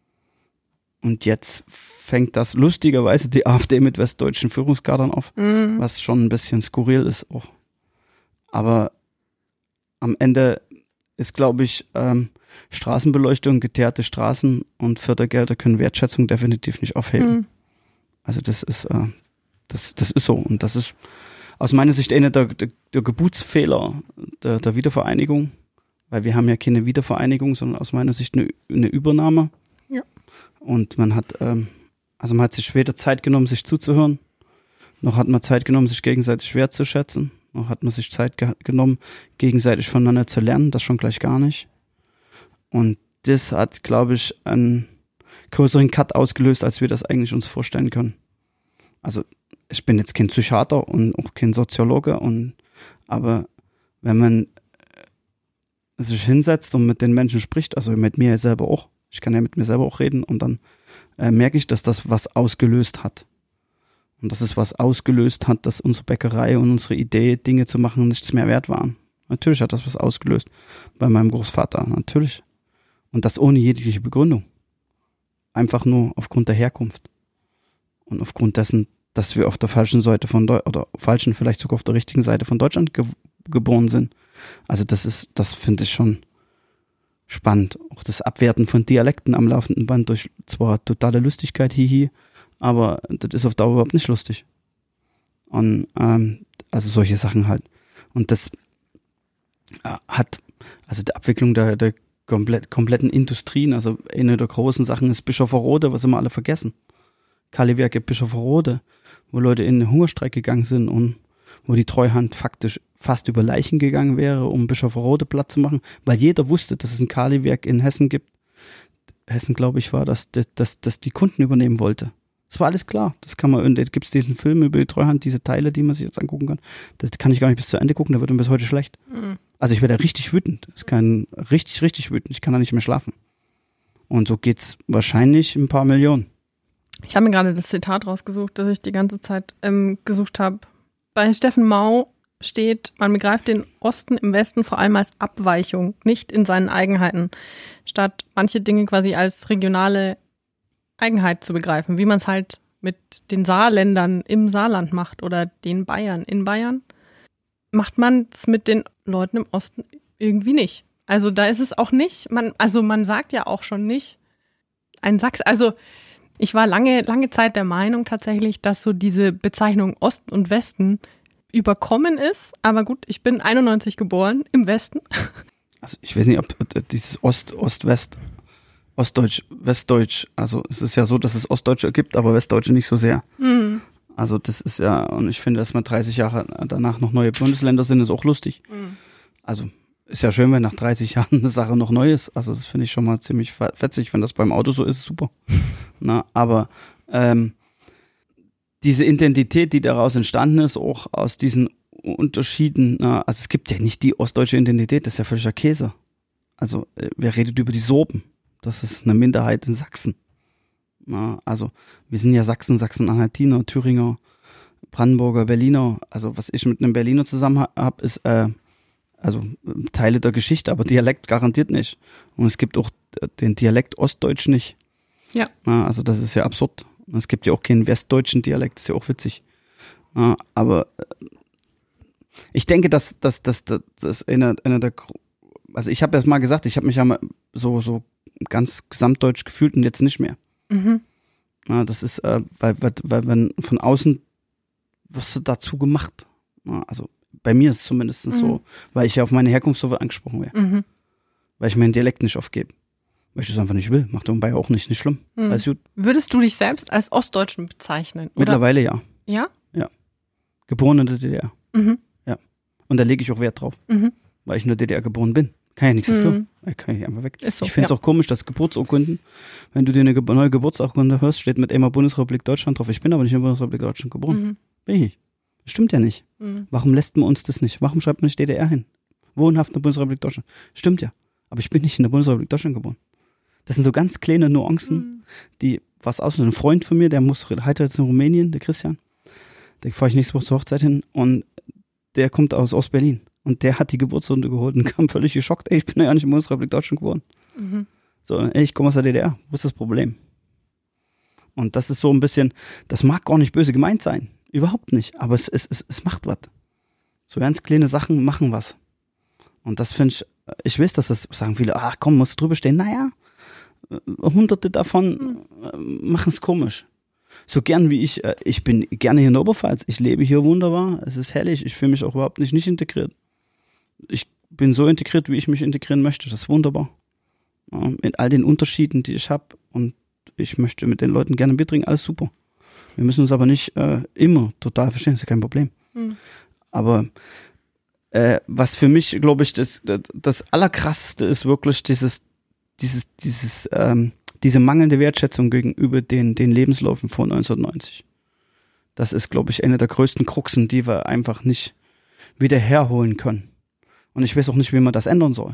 Und jetzt fängt das lustigerweise die AfD mit westdeutschen Führungskadern auf, mhm. was schon ein bisschen skurril ist auch. Aber am Ende ist, glaube ich, ähm, Straßenbeleuchtung, geteerte Straßen und Fördergelder können Wertschätzung definitiv nicht aufheben. Mhm. Also das ist, äh, das, das ist so. Und das ist aus meiner Sicht einer der, der, der Geburtsfehler der, der Wiedervereinigung, weil wir haben ja keine Wiedervereinigung, sondern aus meiner Sicht eine, eine Übernahme. Ja. Und man hat, ähm, also man hat sich weder Zeit genommen, sich zuzuhören, noch hat man Zeit genommen, sich gegenseitig wertzuschätzen, noch hat man sich Zeit ge- genommen, gegenseitig voneinander zu lernen, das schon gleich gar nicht. Und das hat, glaube ich, einen größeren Cut ausgelöst, als wir das eigentlich uns vorstellen können. Also ich bin jetzt kein Psychiater und auch kein Soziologe, und aber wenn man sich hinsetzt und mit den Menschen spricht, also mit mir selber auch, ich kann ja mit mir selber auch reden, und dann äh, merke ich, dass das was ausgelöst hat. Und dass es was ausgelöst hat, dass unsere Bäckerei und unsere Idee, Dinge zu machen, nichts mehr wert waren. Natürlich hat das was ausgelöst bei meinem Großvater, natürlich. Und das ohne jegliche Begründung. Einfach nur aufgrund der Herkunft. Und aufgrund dessen, dass wir auf der falschen Seite von Deutschland, oder falschen, vielleicht sogar auf der richtigen Seite von Deutschland ge- geboren sind. Also das ist, das finde ich schon spannend. Auch das Abwerten von Dialekten am laufenden Band durch zwar totale Lustigkeit, hihi, aber das ist auf Dauer überhaupt nicht lustig. Und ähm, also solche Sachen halt. Und das äh, hat, also die Abwicklung der, der komplett, kompletten Industrien, also eine der großen Sachen ist Bischofferode, was immer alle vergessen. Kaliwerke Bischofferode, wo Leute in den Hungerstreik gegangen sind und wo die Treuhand faktisch fast über Leichen gegangen wäre, um Bischofferode platt zu machen, weil jeder wusste, dass es ein Kaliwerk in Hessen gibt. Hessen, glaube ich, war, dass, dass, dass die Kunden übernehmen wollte. Das war alles klar. Das kann man, und da gibt es diesen Film über die Treuhand, diese Teile, die man sich jetzt angucken kann. Das kann ich gar nicht bis zu Ende gucken, da wird mir bis heute schlecht. Mhm. Also ich werde da richtig wütend. Das kann richtig, richtig wütend. Ich kann da nicht mehr schlafen. Und so geht's wahrscheinlich ein paar Millionen. Ich habe mir gerade das Zitat rausgesucht, das ich die ganze Zeit ähm, gesucht habe. Bei Steffen Mau steht, man begreift den Osten im Westen vor allem als Abweichung, nicht in seinen Eigenheiten, statt manche Dinge quasi als regionale Eigenheit zu begreifen, wie man es halt mit den Saarländern im Saarland macht oder den Bayern in Bayern, macht man es mit den Leuten im Osten irgendwie nicht. Also da ist es auch nicht, man, also man sagt ja auch schon nicht, ein Sachs, also ich war lange, lange Zeit der Meinung tatsächlich, dass so diese Bezeichnung Osten und Westen überkommen ist, aber gut, ich bin einundneunzig geboren, im Westen. Also ich weiß nicht, ob dieses Ost, Ost, West, Ostdeutsch, Westdeutsch, also es ist ja so, dass es Ostdeutsche gibt, aber Westdeutsche nicht so sehr. Mhm. Also das ist ja, und ich finde, dass man dreißig Jahre danach noch neue Bundesländer sind, ist auch lustig. Mhm. Also ist ja schön, wenn nach dreißig Jahren eine Sache noch neu ist. Also das finde ich schon mal ziemlich fetzig, wenn das beim Auto so ist, super. Na, aber ähm, diese Identität, die daraus entstanden ist, auch aus diesen Unterschieden, na, also es gibt ja nicht die ostdeutsche Identität, das ist ja völliger Käse. Also äh, wer redet über die Sorben? Das ist eine Minderheit in Sachsen. Na, also wir sind ja Sachsen, Sachsen-Anhaltiner, Thüringer, Brandenburger, Berliner. Also was ich mit einem Berliner zusammen ha- habe, ist äh, also Teile der Geschichte, aber Dialekt garantiert nicht. Und es gibt auch den Dialekt Ostdeutsch nicht. Ja. Na, also das ist ja absurd. Es gibt ja auch keinen westdeutschen Dialekt, das ist ja auch witzig. Na, aber ich denke, dass dass dass das einer einer der, also ich habe erst mal gesagt, ich habe mich ja mal so so ganz gesamtdeutsch gefühlt und jetzt nicht mehr. Mhm. Na, das ist, äh, weil, weil, weil wenn von außen wirst du dazu gemacht. Na, also bei mir ist es zumindest mhm. so, weil ich ja auf meine Herkunft so angesprochen wäre. Mhm. Weil ich meinen Dialekt nicht aufgebe. Weil ich das einfach nicht will. Macht dabei auch nicht, nicht schlimm. Mhm. Alles gut. Würdest du dich selbst als Ostdeutschen bezeichnen? Oder? Mittlerweile ja. Ja? Ja. Geboren in der D D R. Mhm. Ja. Und da lege ich auch Wert drauf, Mhm. weil ich in der D D R geboren bin. Kann ja nichts dafür. Mhm. Da kann ich einfach weg. Ist so, ich finde es ja. auch komisch, dass Geburtsurkunden, wenn du dir eine ge- neue Geburtsurkunde hörst, steht mit immer Bundesrepublik Deutschland drauf. Ich bin aber nicht in der Bundesrepublik Deutschland geboren. Mhm. Bin ich nicht. Das stimmt ja nicht. Mhm. Warum lässt man uns das nicht? Warum schreibt man nicht D D R hin? Wohnhaft in der Bundesrepublik Deutschland. Stimmt ja. Aber ich bin nicht in der Bundesrepublik Deutschland geboren. Das sind so ganz kleine Nuancen, Mhm. die was aus. Ein Freund von mir, der muss heiter jetzt in Rumänien, der Christian. Da fahre ich nächste Woche zur Hochzeit hin und der kommt aus Ostberlin. Und der hat die Geburtsurkunde geholt und kam völlig geschockt. Ey, ich bin ja nicht in der Bundesrepublik Deutschland geboren. Mhm. So, ey, ich komme aus der D D R. Wo ist das Problem? Und das ist so ein bisschen, das mag gar nicht böse gemeint sein. Überhaupt nicht. Aber es, es, es, es macht was. So ganz kleine Sachen machen was. Und das finde ich, ich weiß, dass das sagen viele, ach komm, musst du drüber stehen. Naja, hunderte davon mhm. machen es komisch. So gern wie ich, ich bin gerne hier in Oberpfalz. Ich lebe hier wunderbar. Es ist herrlich. Ich fühle mich auch überhaupt nicht, nicht integriert. Ich bin so integriert, wie ich mich integrieren möchte. Das ist wunderbar. Ja, mit all den Unterschieden, die ich habe. Und ich möchte mit den Leuten gerne Bier trinken. Alles super. Wir müssen uns aber nicht äh, immer total verstehen. Das ist ja kein Problem. Mhm. Aber äh, was für mich, glaube ich, das, das Allerkrasseste ist wirklich dieses, dieses, dieses, ähm, diese mangelnde Wertschätzung gegenüber den, den Lebensläufen vor neunzehnhundertneunzig. Das ist, glaube ich, eine der größten Kruxen, die wir einfach nicht wieder herholen können. Und ich weiß auch nicht, wie man das ändern soll.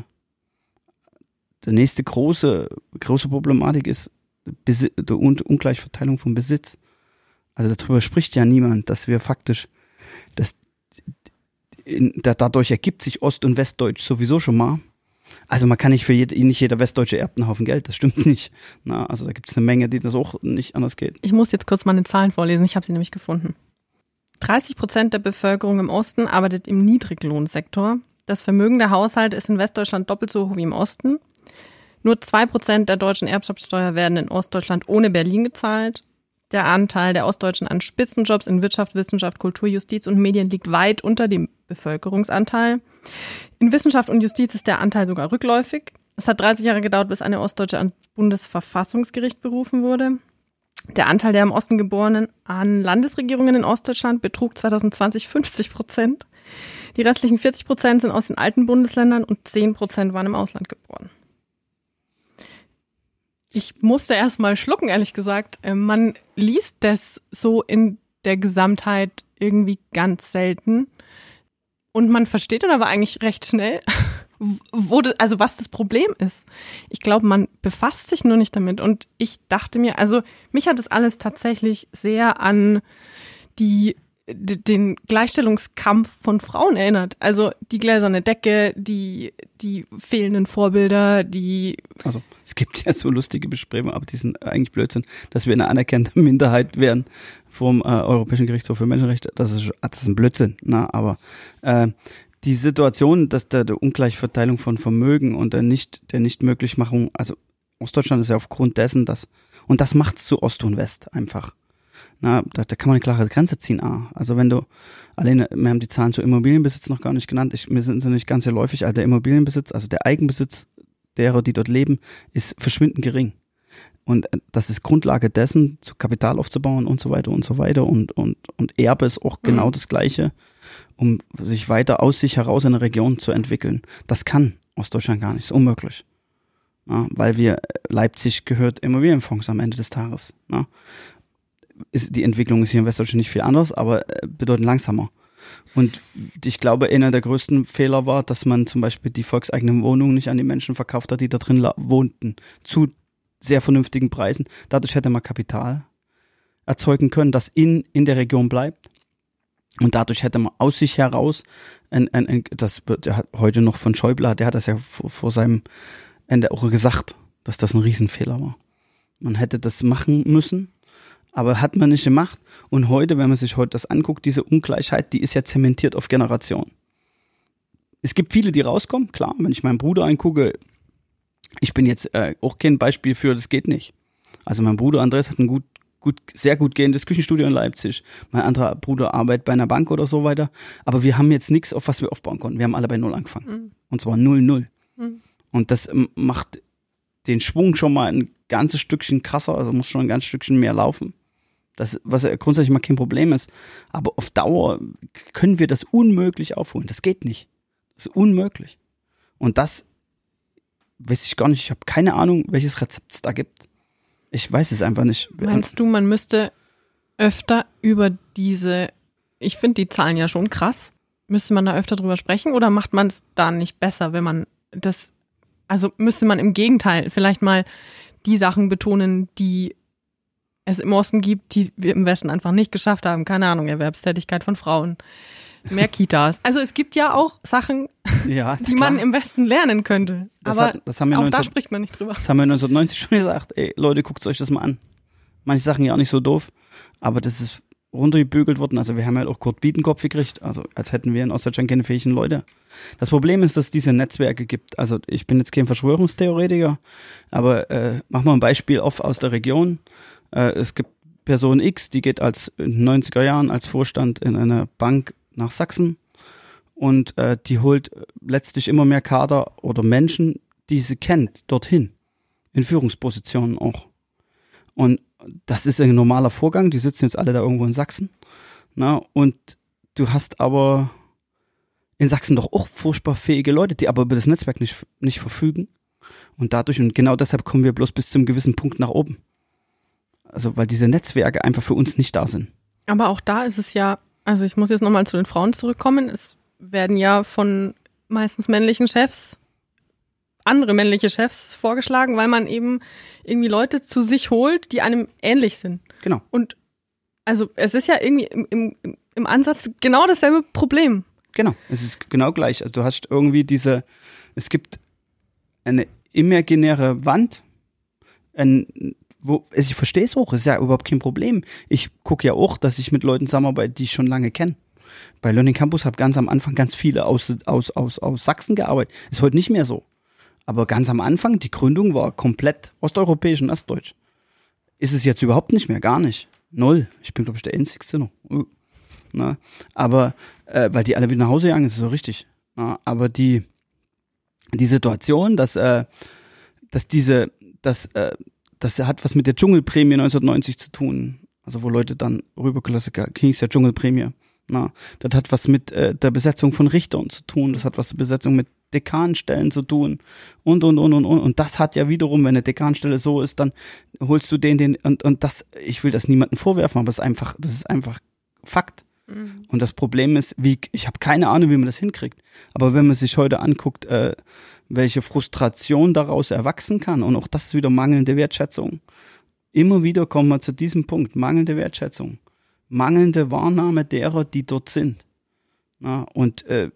Die nächste große, große Problematik ist Besi- die Un- Ungleichverteilung von Besitz. Also darüber spricht ja niemand, dass wir faktisch, dass in, da, dadurch ergibt sich Ost- und Westdeutsch sowieso schon mal. Also man kann nicht für jede, nicht jeder Westdeutsche erbt einen Haufen Geld, das stimmt nicht. Na, also da gibt es eine Menge, die das auch nicht anders geht. Ich muss jetzt kurz meine Zahlen vorlesen, ich habe sie nämlich gefunden. dreißig Prozent der Bevölkerung im Osten arbeitet im Niedriglohnsektor. Das Vermögen der Haushalte ist in Westdeutschland doppelt so hoch wie im Osten. Nur zwei Prozent der deutschen Erbschaftssteuer werden in Ostdeutschland ohne Berlin gezahlt. Der Anteil der Ostdeutschen an Spitzenjobs in Wirtschaft, Wissenschaft, Kultur, Justiz und Medien liegt weit unter dem Bevölkerungsanteil. In Wissenschaft und Justiz ist der Anteil sogar rückläufig. Es hat dreißig Jahre gedauert, bis eine Ostdeutsche ans Bundesverfassungsgericht berufen wurde. Der Anteil der im Osten Geborenen an Landesregierungen in Ostdeutschland betrug zwanzig zwanzig fünfzig Prozent. Die restlichen vierzig Prozent sind aus den alten Bundesländern und zehn Prozent waren im Ausland geboren. Ich musste erst mal schlucken, ehrlich gesagt. Man liest das so in der Gesamtheit irgendwie ganz selten. Und man versteht dann aber eigentlich recht schnell, wo das, also was das Problem ist. Ich glaube, man befasst sich nur nicht damit. Und ich dachte mir, also mich hat das alles tatsächlich sehr an die d- den Gleichstellungskampf von Frauen erinnert. Also die gläserne Decke, die die fehlenden Vorbilder, die... Also es gibt ja so lustige Besprechungen, aber die sind eigentlich Blödsinn, dass wir eine anerkannte Minderheit wären vom äh, Europäischen Gerichtshof für Menschenrechte. Das ist, das ist ein Blödsinn. Na, aber äh, die Situation, dass der, der Ungleichverteilung von Vermögen und der nicht der Nichtmöglichmachung, also Ostdeutschland ist ja aufgrund dessen, dass, und das macht es zu Ost und West einfach. Na, da, da kann man eine klare Grenze ziehen. Ah, also wenn du, alleine, wir haben die Zahlen zu Immobilienbesitz noch gar nicht genannt, ich, mir sind sie nicht ganz geläufig, also der Immobilienbesitz, also der Eigenbesitz derer, die dort leben, ist verschwindend gering. Und das ist Grundlage dessen, zu Kapital aufzubauen und so weiter und so weiter. Und, und, und Erbe ist auch genau mhm. das Gleiche, um sich weiter aus sich heraus in eine Region zu entwickeln. Das kann Ostdeutschland gar nicht, ist unmöglich. Ja, weil wir, Leipzig gehört Immobilienfonds am Ende des Tages. Ja. Ist, die Entwicklung ist hier in Westdeutschland nicht viel anders, aber äh, bedeutend langsamer. Und ich glaube, einer der größten Fehler war, dass man zum Beispiel die volkseigenen Wohnungen nicht an die Menschen verkauft hat, die da drin la- wohnten, zu sehr vernünftigen Preisen. Dadurch hätte man Kapital erzeugen können, das in, in der Region bleibt. Und dadurch hätte man aus sich heraus, ein, ein, ein, das wird der hat heute noch von Schäuble, der hat das ja vor, vor seinem Ende auch gesagt, dass das ein Riesenfehler war. Man hätte das machen müssen, aber hat man nicht gemacht. Und heute, wenn man sich heute das anguckt, diese Ungleichheit, die ist ja zementiert auf Generationen. Es gibt viele, die rauskommen, klar, wenn ich meinen Bruder angucke, ich bin jetzt äh, auch kein Beispiel für, das geht nicht. Also mein Bruder Andreas hat ein gut, gut, sehr gut gehendes Küchenstudio in Leipzig. Mein anderer Bruder arbeitet bei einer Bank oder so weiter. Aber wir haben jetzt nichts, auf was wir aufbauen konnten. Wir haben alle bei Null angefangen. Mhm. Und zwar Null, Null. Mhm. Und das ähm, macht den Schwung schon mal ein ganzes Stückchen krasser, also muss schon ein ganzes Stückchen mehr laufen. Das, was ja grundsätzlich mal kein Problem ist. Aber auf Dauer können wir das unmöglich aufholen. Das geht nicht. Das ist unmöglich. Und das weiß ich gar nicht. Ich habe keine Ahnung, welches Rezept es da gibt. Ich weiß es einfach nicht. Meinst du, man müsste öfter über diese, ich finde die Zahlen ja schon krass, müsste man da öfter drüber sprechen oder macht man es da nicht besser, wenn man das, also müsste man im Gegenteil vielleicht mal die Sachen betonen, die es im Osten gibt, die wir im Westen einfach nicht geschafft haben. Keine Ahnung, Erwerbstätigkeit von Frauen, mehr Kitas. Also es gibt ja auch Sachen, ja, die man im Westen lernen könnte. Das aber hat, das haben wir auch neunzehn, da spricht man nicht drüber. Das haben wir neunzehnhundertneunzig schon gesagt. Ey, Leute, guckt euch das mal an. Manche Sachen ja auch nicht so doof, aber das ist runtergebügelt worden. Also wir haben halt auch Kurt Biedenkopf gekriegt, also als hätten wir in Ostdeutschland keine fähigen Leute. Das Problem ist, dass es diese Netzwerke gibt. Also ich bin jetzt kein Verschwörungstheoretiker, aber äh, machen wir ein Beispiel auf aus der Region. Äh, es gibt Person X, die geht als in den neunziger Jahren als Vorstand in einer Bank nach Sachsen und äh, die holt letztlich immer mehr Kader oder Menschen, die sie kennt, dorthin. In Führungspositionen auch. Und das ist ein normaler Vorgang, die sitzen jetzt alle da irgendwo in Sachsen. Na, und du hast aber in Sachsen doch auch furchtbar fähige Leute, die aber über das Netzwerk nicht, nicht verfügen. Und dadurch, und genau deshalb kommen wir bloß bis zu einem gewissen Punkt nach oben. Also weil diese Netzwerke einfach für uns nicht da sind. Aber auch da ist es ja, also ich muss jetzt nochmal zu den Frauen zurückkommen, es werden ja von meistens männlichen Chefs andere männliche Chefs vorgeschlagen, weil man eben irgendwie Leute zu sich holt, die einem ähnlich sind. Genau. Und also es ist ja irgendwie im, im, im Ansatz genau dasselbe Problem. Genau, es ist genau gleich. Also du hast irgendwie diese, es gibt eine imaginäre Wand, ein, wo, also ich verstehe es auch, ist ja überhaupt kein Problem. Ich gucke ja auch, dass ich mit Leuten zusammenarbeite, die ich schon lange kenne. Bei Learning Campus habe ganz am Anfang ganz viele aus, aus, aus, aus Sachsen gearbeitet. Ist heute nicht mehr so. Aber ganz am Anfang, die Gründung war komplett osteuropäisch und ostdeutsch. Ist es jetzt überhaupt nicht mehr, gar nicht. Null. Ich bin, glaube ich, der Einzigste noch. Na, aber, äh, weil die alle wieder nach Hause gegangen ist, ist so richtig. Na, aber die, die Situation, dass, äh, dass diese, dass, äh, das hat was mit der Dschungelprämie neunzehnhundertneunzig zu tun. Also wo Leute dann rübergelassen, hieß ja Dschungelprämie. Na, das hat was mit äh, der Besetzung von Richtern zu tun. Das hat was mit der Besetzung mit Dekanstellen zu tun und, und, und, und, und. Und das hat ja wiederum, wenn eine Dekanstelle so ist, dann holst du den, den, und, und das, ich will das niemandem vorwerfen, aber das ist einfach, das ist einfach Fakt. Mhm. Und das Problem ist, wie, ich habe keine Ahnung, wie man das hinkriegt. Aber wenn man sich heute anguckt, äh, welche Frustration daraus erwachsen kann, und auch das ist wieder mangelnde Wertschätzung. Immer wieder kommen wir zu diesem Punkt, mangelnde Wertschätzung. Mangelnde Wahrnahme derer, die dort sind. Na, und äh,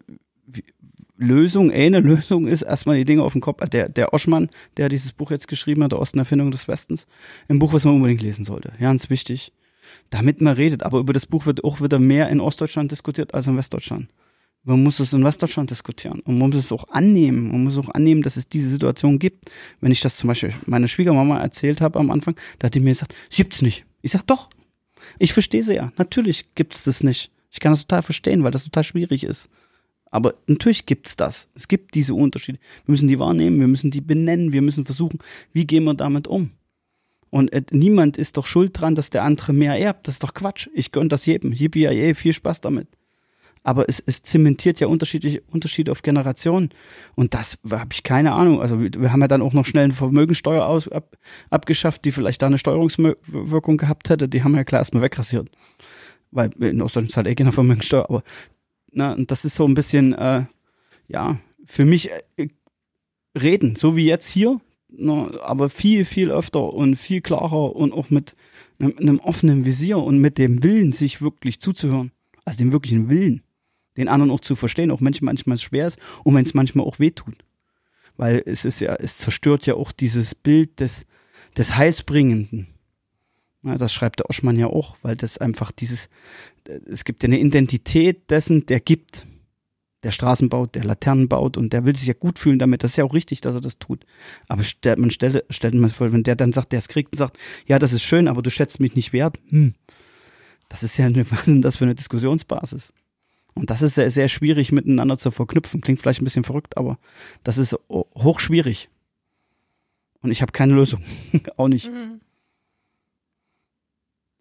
Lösung, eine Lösung ist erstmal die Dinge auf den Kopf. Der, der Oschmann, der dieses Buch jetzt geschrieben hat, der Ostenerfindung des Westens, ein Buch, was man unbedingt lesen sollte. Ganz wichtig. Damit man redet. Aber über das Buch wird auch wieder mehr in Ostdeutschland diskutiert als in Westdeutschland. Man muss es in Westdeutschland diskutieren. Und man muss es auch annehmen. Man muss auch annehmen, dass es diese Situation gibt. Wenn ich das zum Beispiel meiner Schwiegermama erzählt habe am Anfang, da hat die mir gesagt, sie gibt's nicht. Ich sag doch. Ich verstehe sie ja. Natürlich gibt es das nicht. Ich kann das total verstehen, weil das total schwierig ist. Aber natürlich gibt's das. Es gibt diese Unterschiede. Wir müssen die wahrnehmen, wir müssen die benennen, wir müssen versuchen, wie gehen wir damit um. Und äh, niemand ist doch schuld dran, dass der andere mehr erbt. Das ist doch Quatsch. Ich gönn das jedem. Yippie, viel Spaß damit. Aber es, es zementiert ja unterschiedliche Unterschiede auf Generationen. Und das habe ich keine Ahnung. Also wir, wir haben ja dann auch noch schnell eine Vermögensteuer aus, ab, abgeschafft, die vielleicht da eine Steuerungswirkung gehabt hätte. Die haben wir ja klar erstmal wegrasiert. Weil in Ostdeutschland zahlt eh keine Vermögensteuer. Aber na, und das ist so ein bisschen, äh, ja, für mich äh, reden, so wie jetzt hier, na, aber viel, viel öfter und viel klarer und auch mit einem, einem offenen Visier und mit dem Willen, sich wirklich zuzuhören. Also dem wirklichen Willen, den anderen auch zu verstehen, auch wenn es manchmal schwer ist und wenn es manchmal auch wehtut. Weil es ist ja, es zerstört ja auch dieses Bild des, des Heilsbringenden. Ja, das schreibt der Oschmann ja auch, weil das einfach dieses, es gibt ja eine Identität dessen, der gibt, der Straßen baut, der Laternen baut und der will sich ja gut fühlen damit, das ist ja auch richtig, dass er das tut. Aber stellt, man stellt, stellt man vor, wenn der dann sagt, der es kriegt und sagt, ja, das ist schön, aber du schätzt mich nicht wert, hm, das ist ja, eine, was ist denn das für eine Diskussionsbasis? Und das ist sehr, sehr schwierig miteinander zu verknüpfen, klingt vielleicht ein bisschen verrückt, aber das ist hochschwierig. Und ich habe keine Lösung, auch nicht. Mhm.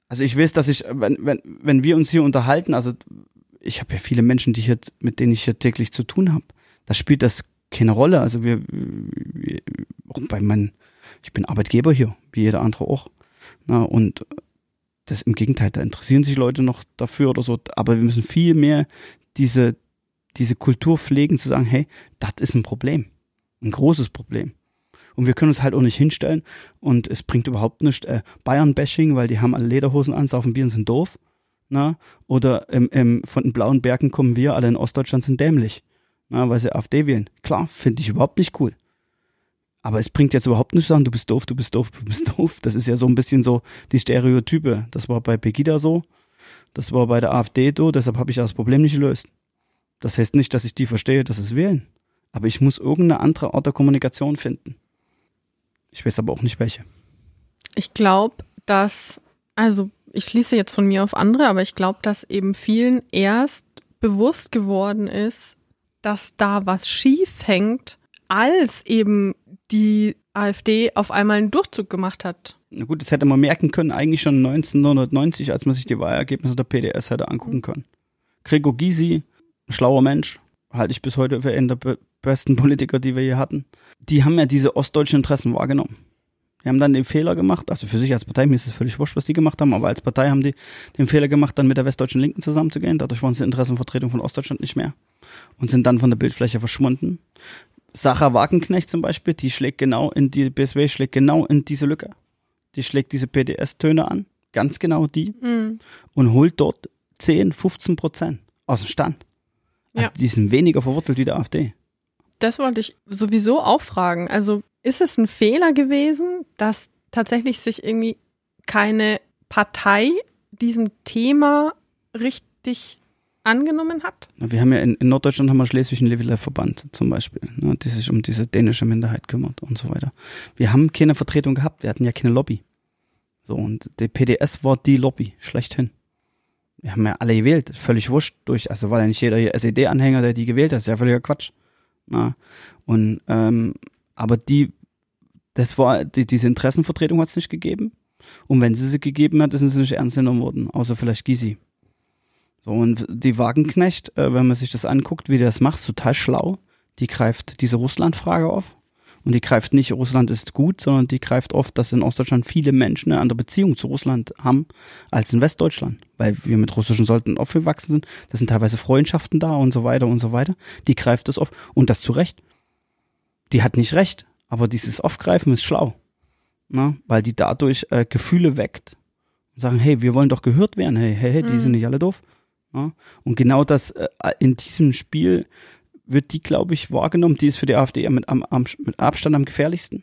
Also ich weiß, dass ich, wenn, wenn, wenn wir uns hier unterhalten, also ich habe ja viele Menschen, die hier, mit denen ich hier täglich zu tun habe, da spielt das keine Rolle. Also wir, wir auch bei meinen, ich bin Arbeitgeber hier, wie jeder andere auch. Na, und das im Gegenteil, da interessieren sich Leute noch dafür oder so, aber wir müssen viel mehr diese, diese Kultur pflegen, zu sagen, hey, das ist ein Problem, ein großes Problem. Und wir können uns halt auch nicht hinstellen und es bringt überhaupt nicht äh, Bayern-Bashing, weil die haben alle Lederhosen an, saufen Bier und sind doof. Na? Oder ähm, ähm, von den blauen Bergen kommen wir, alle in Ostdeutschland sind dämlich, na, weil sie AfD wählen. Klar, finde ich überhaupt nicht cool. Aber es bringt jetzt überhaupt nicht zu sagen, du bist doof, du bist doof, du bist doof. Das ist ja so ein bisschen so die Stereotype. Das war bei Pegida so, das war bei der AfD so, deshalb habe ich das Problem nicht gelöst. Das heißt nicht, dass ich die verstehe, dass es wählen. Aber ich muss irgendeine andere Art der Kommunikation finden. Ich weiß aber auch nicht welche. Ich glaube, dass, also ich schließe jetzt von mir auf andere, aber ich glaube, dass eben vielen erst bewusst geworden ist, dass da was schief hängt, als eben die AfD auf einmal einen Durchzug gemacht hat. Na gut, das hätte man merken können, eigentlich schon neunzehnhundertneunzig, als man sich die Wahlergebnisse der P D S hätte angucken können. Gregor Gysi, ein schlauer Mensch, halte ich bis heute für einen der be- besten Politiker, die wir hier hatten. Die haben ja diese ostdeutschen Interessen wahrgenommen. Die haben dann den Fehler gemacht, also für sich als Partei, mir ist es völlig wurscht, was die gemacht haben, aber als Partei haben die den Fehler gemacht, dann mit der westdeutschen Linken zusammenzugehen. Dadurch waren sie Interessenvertretung von Ostdeutschland nicht mehr und sind dann von der Bildfläche verschwunden. Sarah Wagenknecht zum Beispiel, die schlägt genau in die, B S W schlägt genau in diese Lücke. Die schlägt diese P D S-Töne an, ganz genau die, mhm. und holt dort zehn, fünfzehn Prozent aus dem Stand. Also ja. Die sind weniger verwurzelt wie der AfD. Das wollte ich sowieso auch fragen. Also ist es ein Fehler gewesen, dass tatsächlich sich irgendwie keine Partei diesem Thema richtig angenommen hat? Wir haben ja in, in Norddeutschland haben wir Schleswig-Leveler-Verband zum Beispiel, ne, die sich um diese dänische Minderheit kümmert und so weiter. Wir haben keine Vertretung gehabt, wir hatten ja keine Lobby. So, und die P D S war die Lobby, schlechthin. Wir haben ja alle gewählt, völlig wurscht durch, also war ja nicht jeder hier S E D-Anhänger, der die gewählt hat, das ist ja völliger Quatsch. Na, und, ähm, aber die, das war, die, diese Interessenvertretung hat es nicht gegeben. Und wenn sie sie gegeben hat, sind sie nicht ernst genommen worden, außer vielleicht Gysi. So, und die Wagenknecht, äh, wenn man sich das anguckt, wie der das macht, total schlau. Die greift diese Russland-Frage auf. Und die greift nicht, Russland ist gut, sondern die greift oft, dass in Ostdeutschland viele Menschen eine andere Beziehung zu Russland haben als in Westdeutschland. Weil wir mit russischen Soldaten aufgewachsen sind. Das sind teilweise Freundschaften da und so weiter und so weiter. Die greift das auf. Und das zu Recht. Die hat nicht recht. Aber dieses Aufgreifen ist schlau. Na, weil die dadurch äh, Gefühle weckt. Und sagen, hey, wir wollen doch gehört werden. Hey, hey, hey, die mhm. sind nicht alle doof. Na? Und genau das äh, in diesem Spiel wird die, glaube ich, wahrgenommen. Die ist für die AfD mit, am, am, mit Abstand am gefährlichsten.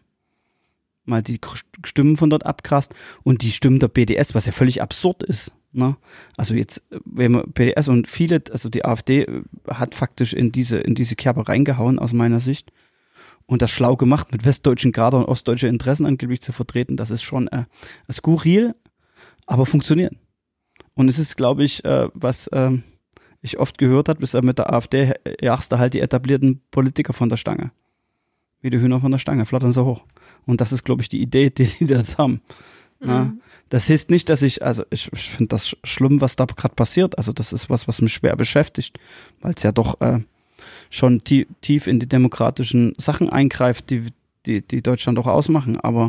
Mal die Stimmen von dort abgrast und die Stimmen der B D S, was ja völlig absurd ist. Ne? Also jetzt, wenn man B D S und viele, also die AfD hat faktisch in diese, in diese Kerbe reingehauen, aus meiner Sicht. Und das schlau gemacht, mit westdeutschen Kader und ostdeutsche Interessen angeblich zu vertreten. Das ist schon äh, skurril, aber funktioniert. Und es ist, glaube ich, äh, was äh, ich oft gehört habe, ist äh, mit der AfD jagst du halt die etablierten Politiker von der Stange. Wie die Hühner von der Stange, flattern so hoch. Und das ist, glaube ich, die Idee, die die das haben. Mhm. Ja, das heißt nicht, dass ich, also ich, ich finde das schlimm, was da gerade passiert. Also das ist was, was mich schwer beschäftigt, weil es ja doch äh, schon tief, tief in die demokratischen Sachen eingreift, die, die, die Deutschland auch ausmachen. Aber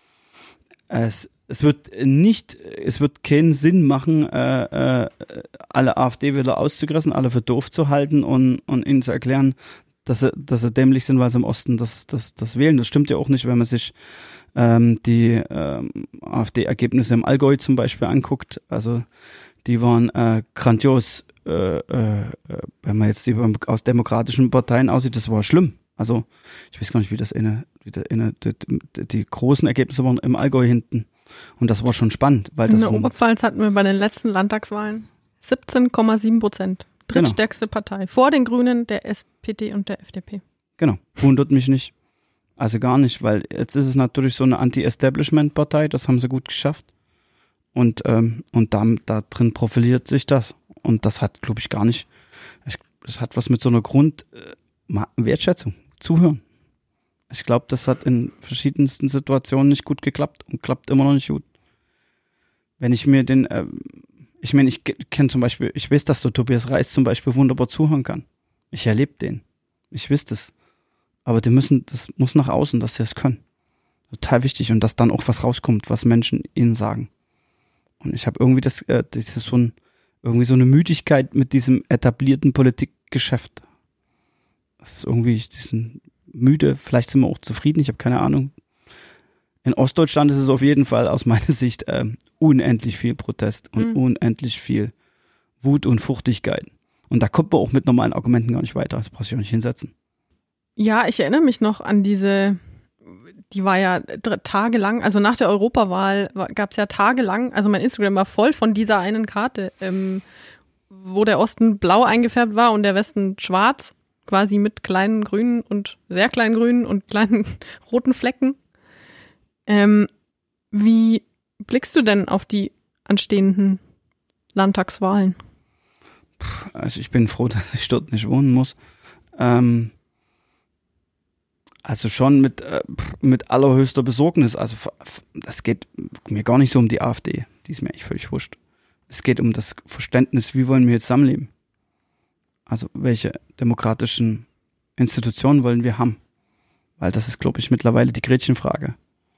es, es wird nicht, es wird keinen Sinn machen, äh, äh, alle AfD-Wähler auszugrenzen, alle für doof zu halten und, und ihnen zu erklären, dass sie, dass sie dämlich sind, weil sie im Osten das, das, das wählen. Das stimmt ja auch nicht, wenn man sich ähm, die ähm, AfD-Ergebnisse im Allgäu zum Beispiel anguckt. Also die waren äh, grandios. Äh, äh, wenn man jetzt die aus demokratischen Parteien aussieht, das war schlimm. Also ich weiß gar nicht, wie das eine, wie der, eine die, die, die großen Ergebnisse waren im Allgäu hinten. Und das war schon spannend. Weil das in der Oberpfalz hatten wir bei den letzten Landtagswahlen siebzehn Komma sieben Prozent. Drittstärkste genau. Partei. Vor den Grünen, der S P D und der F D P. Genau. Wundert mich nicht. Also gar nicht, weil jetzt ist es natürlich so eine Anti-Establishment-Partei, das haben sie gut geschafft. Und, ähm, und da, da drin profiliert sich das. Und das hat, glaube ich, gar nicht, ich, das hat was mit so einer Grundwertschätzung, äh, Zuhören. Ich glaube, das hat in verschiedensten Situationen nicht gut geklappt und klappt immer noch nicht gut. Wenn ich mir den, äh, ich meine, ich kenne zum Beispiel, ich weiß, dass der Tobias Reis zum Beispiel wunderbar zuhören kann. Ich erlebe den. Ich weiß das. Aber die müssen, das muss nach außen, dass sie es können. Total wichtig. Und dass dann auch was rauskommt, was Menschen ihnen sagen. Und ich habe irgendwie das, äh, das ist so ein, irgendwie so eine Müdigkeit mit diesem etablierten Politikgeschäft. Das ist irgendwie, die sind müde, vielleicht sind wir auch zufrieden, ich habe keine Ahnung. In Ostdeutschland ist es auf jeden Fall aus meiner Sicht äh, unendlich viel Protest und mhm. unendlich viel Wut und Fuchtigkeit. Und da kommt man auch mit normalen Argumenten gar nicht weiter. Das brauchst du auch nicht hinsetzen. Ja, ich erinnere mich noch an diese, die war ja tagelang, also nach der Europawahl gab es ja tagelang, also mein Instagram war voll von dieser einen Karte, ähm, wo der Osten blau eingefärbt war und der Westen schwarz, quasi mit kleinen grünen und sehr kleinen grünen und kleinen roten Flecken. Ähm, wie blickst du denn auf die anstehenden Landtagswahlen? Also ich bin froh, dass ich dort nicht wohnen muss. Ähm, also schon mit, äh, mit allerhöchster Besorgnis. Also das geht mir gar nicht so um die AfD. Die ist mir eigentlich völlig wurscht. Es geht um das Verständnis, wie wollen wir jetzt zusammenleben? Also welche demokratischen Institutionen wollen wir haben? Weil das ist, glaube ich, mittlerweile die Gretchenfrage.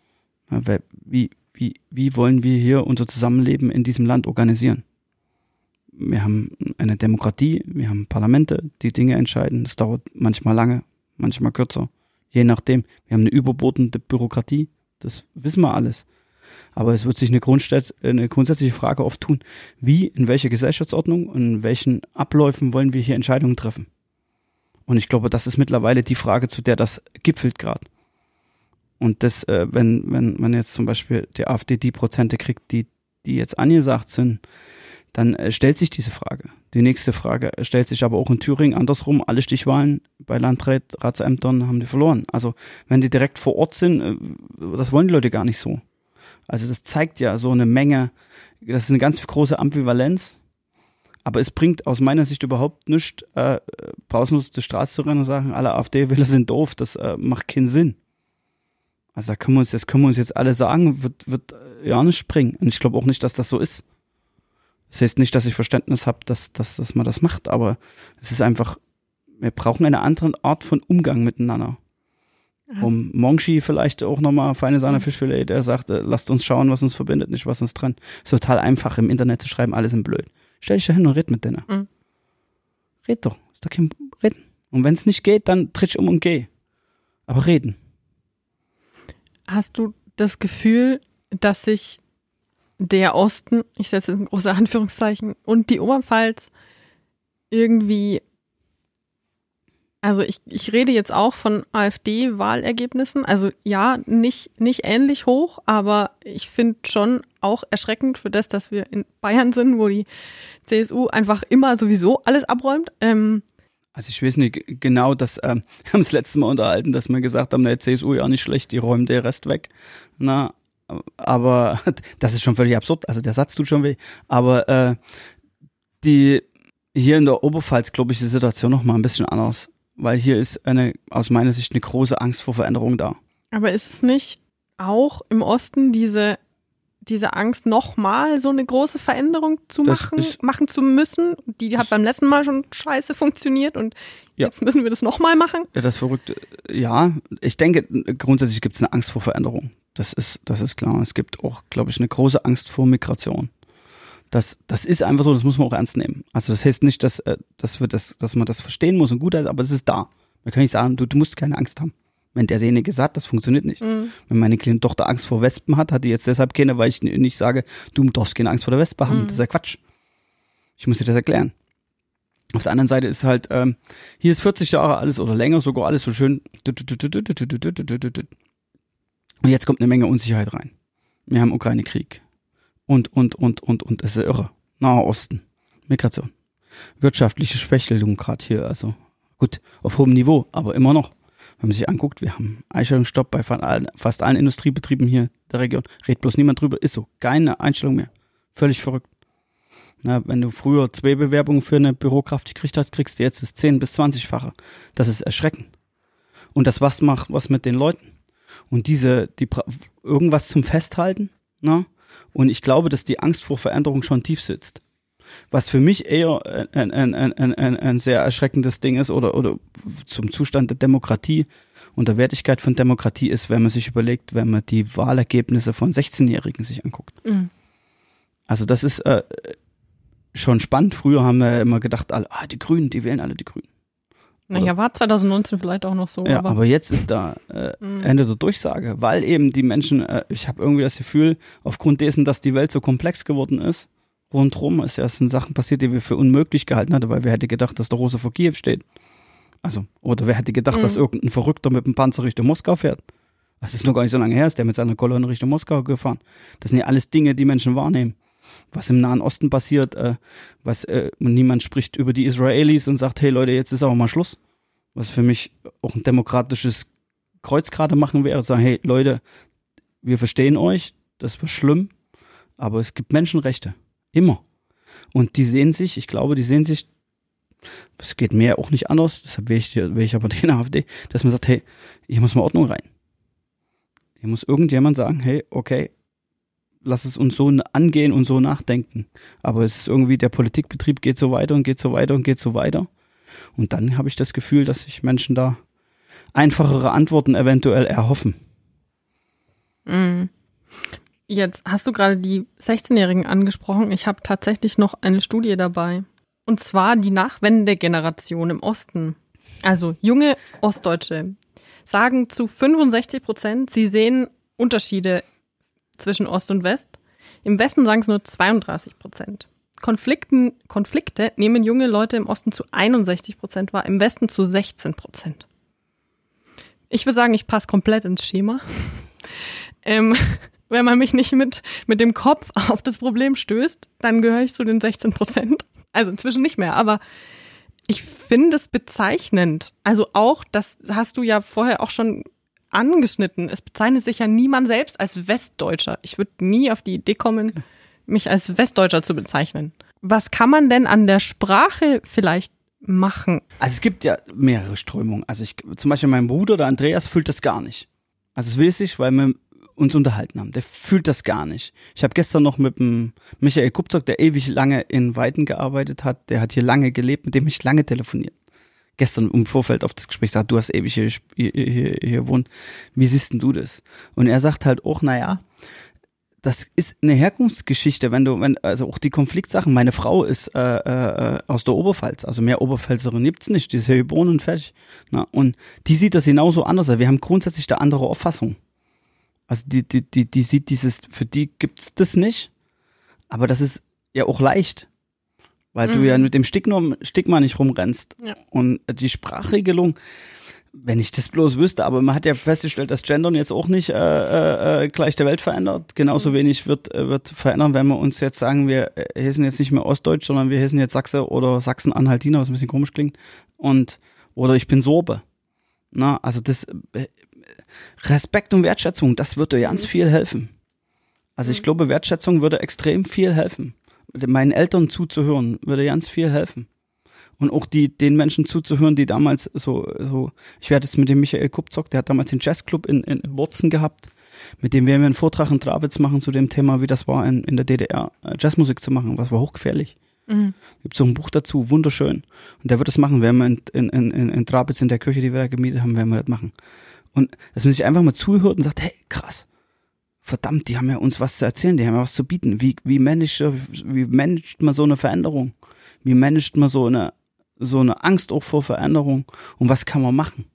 Wie, wie, wie wollen wir hier unser Zusammenleben in diesem Land organisieren? Wir haben eine Demokratie, wir haben Parlamente, die Dinge entscheiden. Das dauert manchmal lange, manchmal kürzer, je nachdem. Wir haben eine überbordende Bürokratie, das wissen wir alles. Aber es wird sich eine, Grundstat- eine grundsätzliche Frage oft tun, wie, in welcher Gesellschaftsordnung und in welchen Abläufen wollen wir hier Entscheidungen treffen? Und ich glaube, das ist mittlerweile die Frage, zu der das gipfelt gerade. Und das, äh, wenn, wenn man jetzt zum Beispiel die AfD die Prozente kriegt, die, die jetzt angesagt sind, dann äh, stellt sich diese Frage. Die nächste Frage stellt sich aber auch in Thüringen andersrum. Alle Stichwahlen bei Landratsämtern haben die verloren. Also wenn die direkt vor Ort sind, äh, das wollen die Leute gar nicht so. Also das zeigt ja so eine Menge, das ist eine ganz große Ambivalenz. Aber es bringt aus meiner Sicht überhaupt nichts, äh, pausenlos zur Straße zu rennen und sagen, alle AfD-Wähler sind doof, das äh, macht keinen Sinn. Also da können wir uns, das können wir uns jetzt alle sagen, wird, wird ja nicht bringen. Und ich glaube auch nicht, dass das so ist. Das heißt nicht, dass ich Verständnis habe, dass, dass, dass man das macht, aber es ist einfach, wir brauchen eine andere Art von Umgang miteinander. Um Monchi vielleicht auch nochmal feine Sahne Fischfilet, der sagt, äh, lasst uns schauen, was uns verbindet, nicht was uns trennt. Ist total einfach im Internet zu schreiben, alle sind blöd. Stell dich da hin und red mit denen. Mhm. Red doch, ist doch kein Reden. Und wenn es nicht geht, dann tritt ich um und geh. Aber reden. Hast du das Gefühl, dass sich der Osten, ich setze jetzt ein großes Anführungszeichen, und die Oberpfalz irgendwie, also ich, ich rede jetzt auch von AfD-Wahlergebnissen, also ja, nicht, nicht ähnlich hoch, aber ich finde schon auch erschreckend für das, dass wir in Bayern sind, wo die C S U einfach immer sowieso alles abräumt. Ähm, Also ich weiß nicht genau, dass ähm, wir haben das letzte Mal unterhalten, dass wir gesagt haben, der C S U ja nicht schlecht, die räumen den Rest weg. Na, aber das ist schon völlig absurd. Also der Satz tut schon weh. Aber äh, die hier in der Oberpfalz, glaube ich, ist die Situation noch mal ein bisschen anders, weil hier ist eine aus meiner Sicht eine große Angst vor Veränderung da. Aber ist es nicht auch im Osten diese diese Angst, nochmal so eine große Veränderung zu Das machen, ist- machen zu müssen? Die hat beim letzten Mal schon scheiße funktioniert und Ja. jetzt müssen wir das nochmal machen? Ja, das Verrückte, ja, ich denke, grundsätzlich gibt es eine Angst vor Veränderung. Das ist, das ist klar. Es gibt auch, glaube ich, eine große Angst vor Migration. Das, das ist einfach so, das muss man auch ernst nehmen. Also das heißt nicht, dass, äh, dass, wir das, dass man das verstehen muss und gut ist, aber es ist da. Man kann nicht sagen, du, du musst keine Angst haben. Wenn derjenige sagt, das funktioniert nicht. Mhm. Wenn meine kleine Tochter Angst vor Wespen hat, hat die jetzt deshalb keine, weil ich n- nicht sage, du darfst keine Angst vor der Wespe haben. Mhm. Das ist ja Quatsch. Ich muss dir das erklären. Auf der anderen Seite ist halt, ähm, hier ist vierzig Jahre alles oder länger, sogar alles so schön. Und jetzt kommt eine Menge Unsicherheit rein. Wir haben Ukraine-Krieg. Und, und, und, und, und. Es ist irre. Naher Osten. Migration. Wirtschaftliche Schwächelung gerade hier. Also gut, auf hohem Niveau, aber immer noch. Wenn man sich anguckt, wir haben Einstellungsstopp bei fast allen, fast allen Industriebetrieben hier der Region. Redet bloß niemand drüber. Ist so. Keine Einstellung mehr. Völlig verrückt. Na, wenn du früher zwei Bewerbungen für eine Bürokraft gekriegt hast, kriegst du jetzt das zehn- bis zwanzig-fache. Das ist erschreckend. Und das was macht was mit den Leuten. Und diese, die irgendwas zum Festhalten, na, Und ich glaube, dass die Angst vor Veränderung schon tief sitzt. Was für mich eher ein, ein, ein, ein, ein, ein sehr erschreckendes Ding ist oder, oder zum Zustand der Demokratie und der Wertigkeit von Demokratie ist, wenn man sich überlegt, wenn man die Wahlergebnisse von sechzehnjährigen sich anguckt. Mhm. Also das ist äh, schon spannend. Früher haben wir immer gedacht, alle, ah, die Grünen, die wählen alle die Grünen. Naja, war zwanzig neunzehn vielleicht auch noch so. Ja, aber, aber jetzt ist da äh, mhm. Ende der Durchsage, weil eben die Menschen, äh, ich habe irgendwie das Gefühl, aufgrund dessen, dass die Welt so komplex geworden ist, rundherum ist ja sind Sachen passiert, die wir für unmöglich gehalten hatten, weil wer hätte gedacht, dass der Russe vor Kiew steht? Also, oder wer hätte gedacht, mhm. dass irgendein Verrückter mit dem Panzer Richtung Moskau fährt? Das ist noch gar nicht so lange her, ist der mit seiner Kolonne Richtung Moskau gefahren. Das sind ja alles Dinge, die Menschen wahrnehmen. Was im Nahen Osten passiert, äh, was äh, niemand spricht über die Israelis und sagt, hey Leute, jetzt ist aber mal Schluss. Was für mich auch ein demokratisches Kreuz gerade machen wäre, sagen, hey Leute, wir verstehen euch, das war schlimm, aber es gibt Menschenrechte. Immer. Und die sehen sich, ich glaube, die sehen sich, es geht mir auch nicht anders, deshalb wähle ich, wähle ich aber den AfD, dass man sagt, hey, hier muss mal Ordnung rein. Hier muss irgendjemand sagen, hey, okay, lass es uns so angehen und so nachdenken. Aber es ist irgendwie, der Politikbetrieb geht so weiter und geht so weiter und geht so weiter. Und dann habe ich das Gefühl, dass sich Menschen da einfachere Antworten eventuell erhoffen. Mhm. Jetzt hast du gerade die sechzehnjährigen angesprochen. Ich habe tatsächlich noch eine Studie dabei. Und zwar die Nachwendegeneration im Osten. Also junge Ostdeutsche sagen zu fünfundsechzig Prozent, sie sehen Unterschiede zwischen Ost und West. Im Westen sagen es nur zweiunddreißig Prozent. Konflikten, Konflikte nehmen junge Leute im Osten zu einundsechzig Prozent wahr, im Westen zu sechzehn Prozent. Ich würde sagen, ich passe komplett ins Schema. ähm, wenn man mich nicht mit, mit dem Kopf auf das Problem stößt, dann gehöre ich zu den sechzehn Prozent. Also inzwischen nicht mehr, aber ich finde es bezeichnend. Also auch, das hast du ja vorher auch schon angeschnitten. Es bezeichnet sich ja niemand selbst als Westdeutscher. Ich würde nie auf die Idee kommen, mich als Westdeutscher zu bezeichnen. Was kann man denn an der Sprache vielleicht machen? Also es gibt ja mehrere Strömungen. Also ich, zum Beispiel mein Bruder, der Andreas, fühlt das gar nicht. Also das weiß ich, weil wir uns unterhalten haben. Der fühlt das gar nicht. Ich habe gestern noch mit dem Michael Kupzock, der ewig lange in Weiden gearbeitet hat, der hat hier lange gelebt, mit dem ich lange telefoniert. Gestern im Vorfeld auf das Gespräch gesagt, du hast ewig hier, hier, hier, hier gewohnt. Wie siehst denn du das? Und er sagt halt auch, naja, das ist eine Herkunftsgeschichte, wenn du, wenn, also auch die Konfliktsachen, meine Frau ist äh, äh, aus der Oberpfalz, also mehr Oberpfälzerin gibt's nicht, die ist hier geboren und fertig. Na, und die sieht das genauso anders. Wir haben grundsätzlich eine andere Auffassung. Also die, die, die, die sieht dieses, für die gibt's das nicht, aber das ist ja auch leicht, weil mhm. du ja mit dem Stigma, Stigma nicht rumrennst. Ja. Und die Sprachregelung, wenn ich das bloß wüsste, aber man hat ja festgestellt, dass Gendern jetzt auch nicht äh, äh, gleich der Welt verändert. Genauso mhm. wenig wird wird verändern, wenn wir uns jetzt sagen, wir heißen jetzt nicht mehr Ostdeutsch, sondern wir heißen jetzt Sachse oder Sachsen-Anhaltiner, was ein bisschen komisch klingt. Und oder ich bin Sorbe. Na, also das äh, Respekt und Wertschätzung, das würde ganz mhm. viel helfen. Also ich glaube, Wertschätzung würde extrem viel helfen. Meinen Eltern zuzuhören, würde ganz viel helfen. Und auch die, den Menschen zuzuhören, die damals so, so, ich werde es mit dem Michael Kupzock, der hat damals den Jazzclub in, in Wurzen gehabt, mit dem werden wir einen Vortrag in Drabitz machen zu dem Thema, wie das war, in, in der D D R Jazzmusik zu machen, was war hochgefährlich. Mhm. Gibt so ein Buch dazu, wunderschön. Und der wird das machen, werden wir in, in, in, in Drabitz in der Kirche, die wir da gemietet haben, werden wir das machen. Und dass man sich einfach mal zuhört und sagt, hey, krass, verdammt, die haben ja uns was zu erzählen, die haben ja was zu bieten. Wie, wie managt, wie managt man so eine Veränderung? Wie managt man so eine, so eine Angst auch vor Veränderung? Und was kann man machen?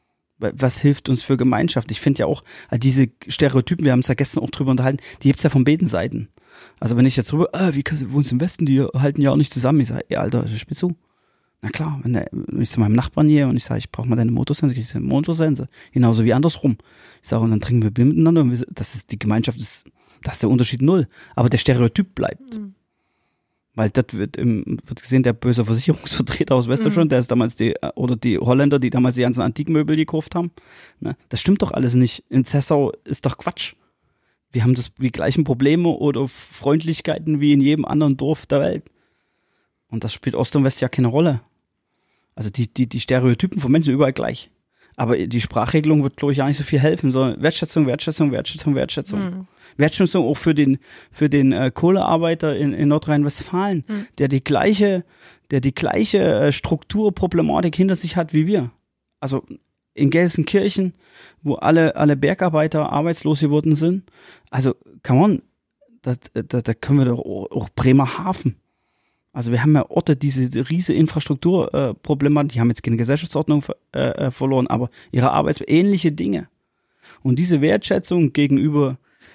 Was hilft uns für Gemeinschaft? Ich finde ja auch, diese Stereotypen, wir haben es ja gestern auch drüber unterhalten, die gibt's ja von beiden Seiten. Also wenn ich jetzt drüber, ah, wie kannst du wohnst im Westen, die halten ja auch nicht zusammen. Ich sage, ey, Alter, spielst du? Na klar, wenn, der, wenn ich zu meinem Nachbarn gehe und ich sage, ich brauche mal deine Motorsense, kriege ich eine Motorsense. Genauso wie andersrum. Ich sage, und dann trinken wir Bier miteinander und wir, das ist die Gemeinschaft, ist, das ist der Unterschied null. Aber der Stereotyp bleibt. Mhm. Weil das wird, im, wird gesehen, der böse Versicherungsvertreter aus Westdeutschland, mhm. der ist damals die, oder die Holländer, die damals die ganzen Antikmöbel gekauft haben. Ne? Das stimmt doch alles nicht. In Zessau ist doch Quatsch. Wir haben das, die gleichen Probleme oder Freundlichkeiten wie in jedem anderen Dorf der Welt. Und das spielt Ost und West ja keine Rolle. Also die, die, die Stereotypen von Menschen sind überall gleich. Aber die Sprachregelung wird, glaube ich, ja nicht so viel helfen, sondern Wertschätzung, Wertschätzung, Wertschätzung, Wertschätzung. Mhm. Wertschätzung auch für den, für den äh, Kohlearbeiter in, in Nordrhein-Westfalen, mhm. der die gleiche, der die gleiche äh, Strukturproblematik hinter sich hat wie wir. Also in Gelsenkirchen, wo alle, alle Bergarbeiter arbeitslos geworden sind. Also, come on, da, da, da können wir doch auch, auch Bremerhaven. Also wir haben ja Orte, diese riesige Infrastrukturproblematik, äh, die haben jetzt keine Gesellschaftsordnung äh, verloren, aber ihre Arbeits ähnliche Dinge. Und diese Wertschätzung gegenüber,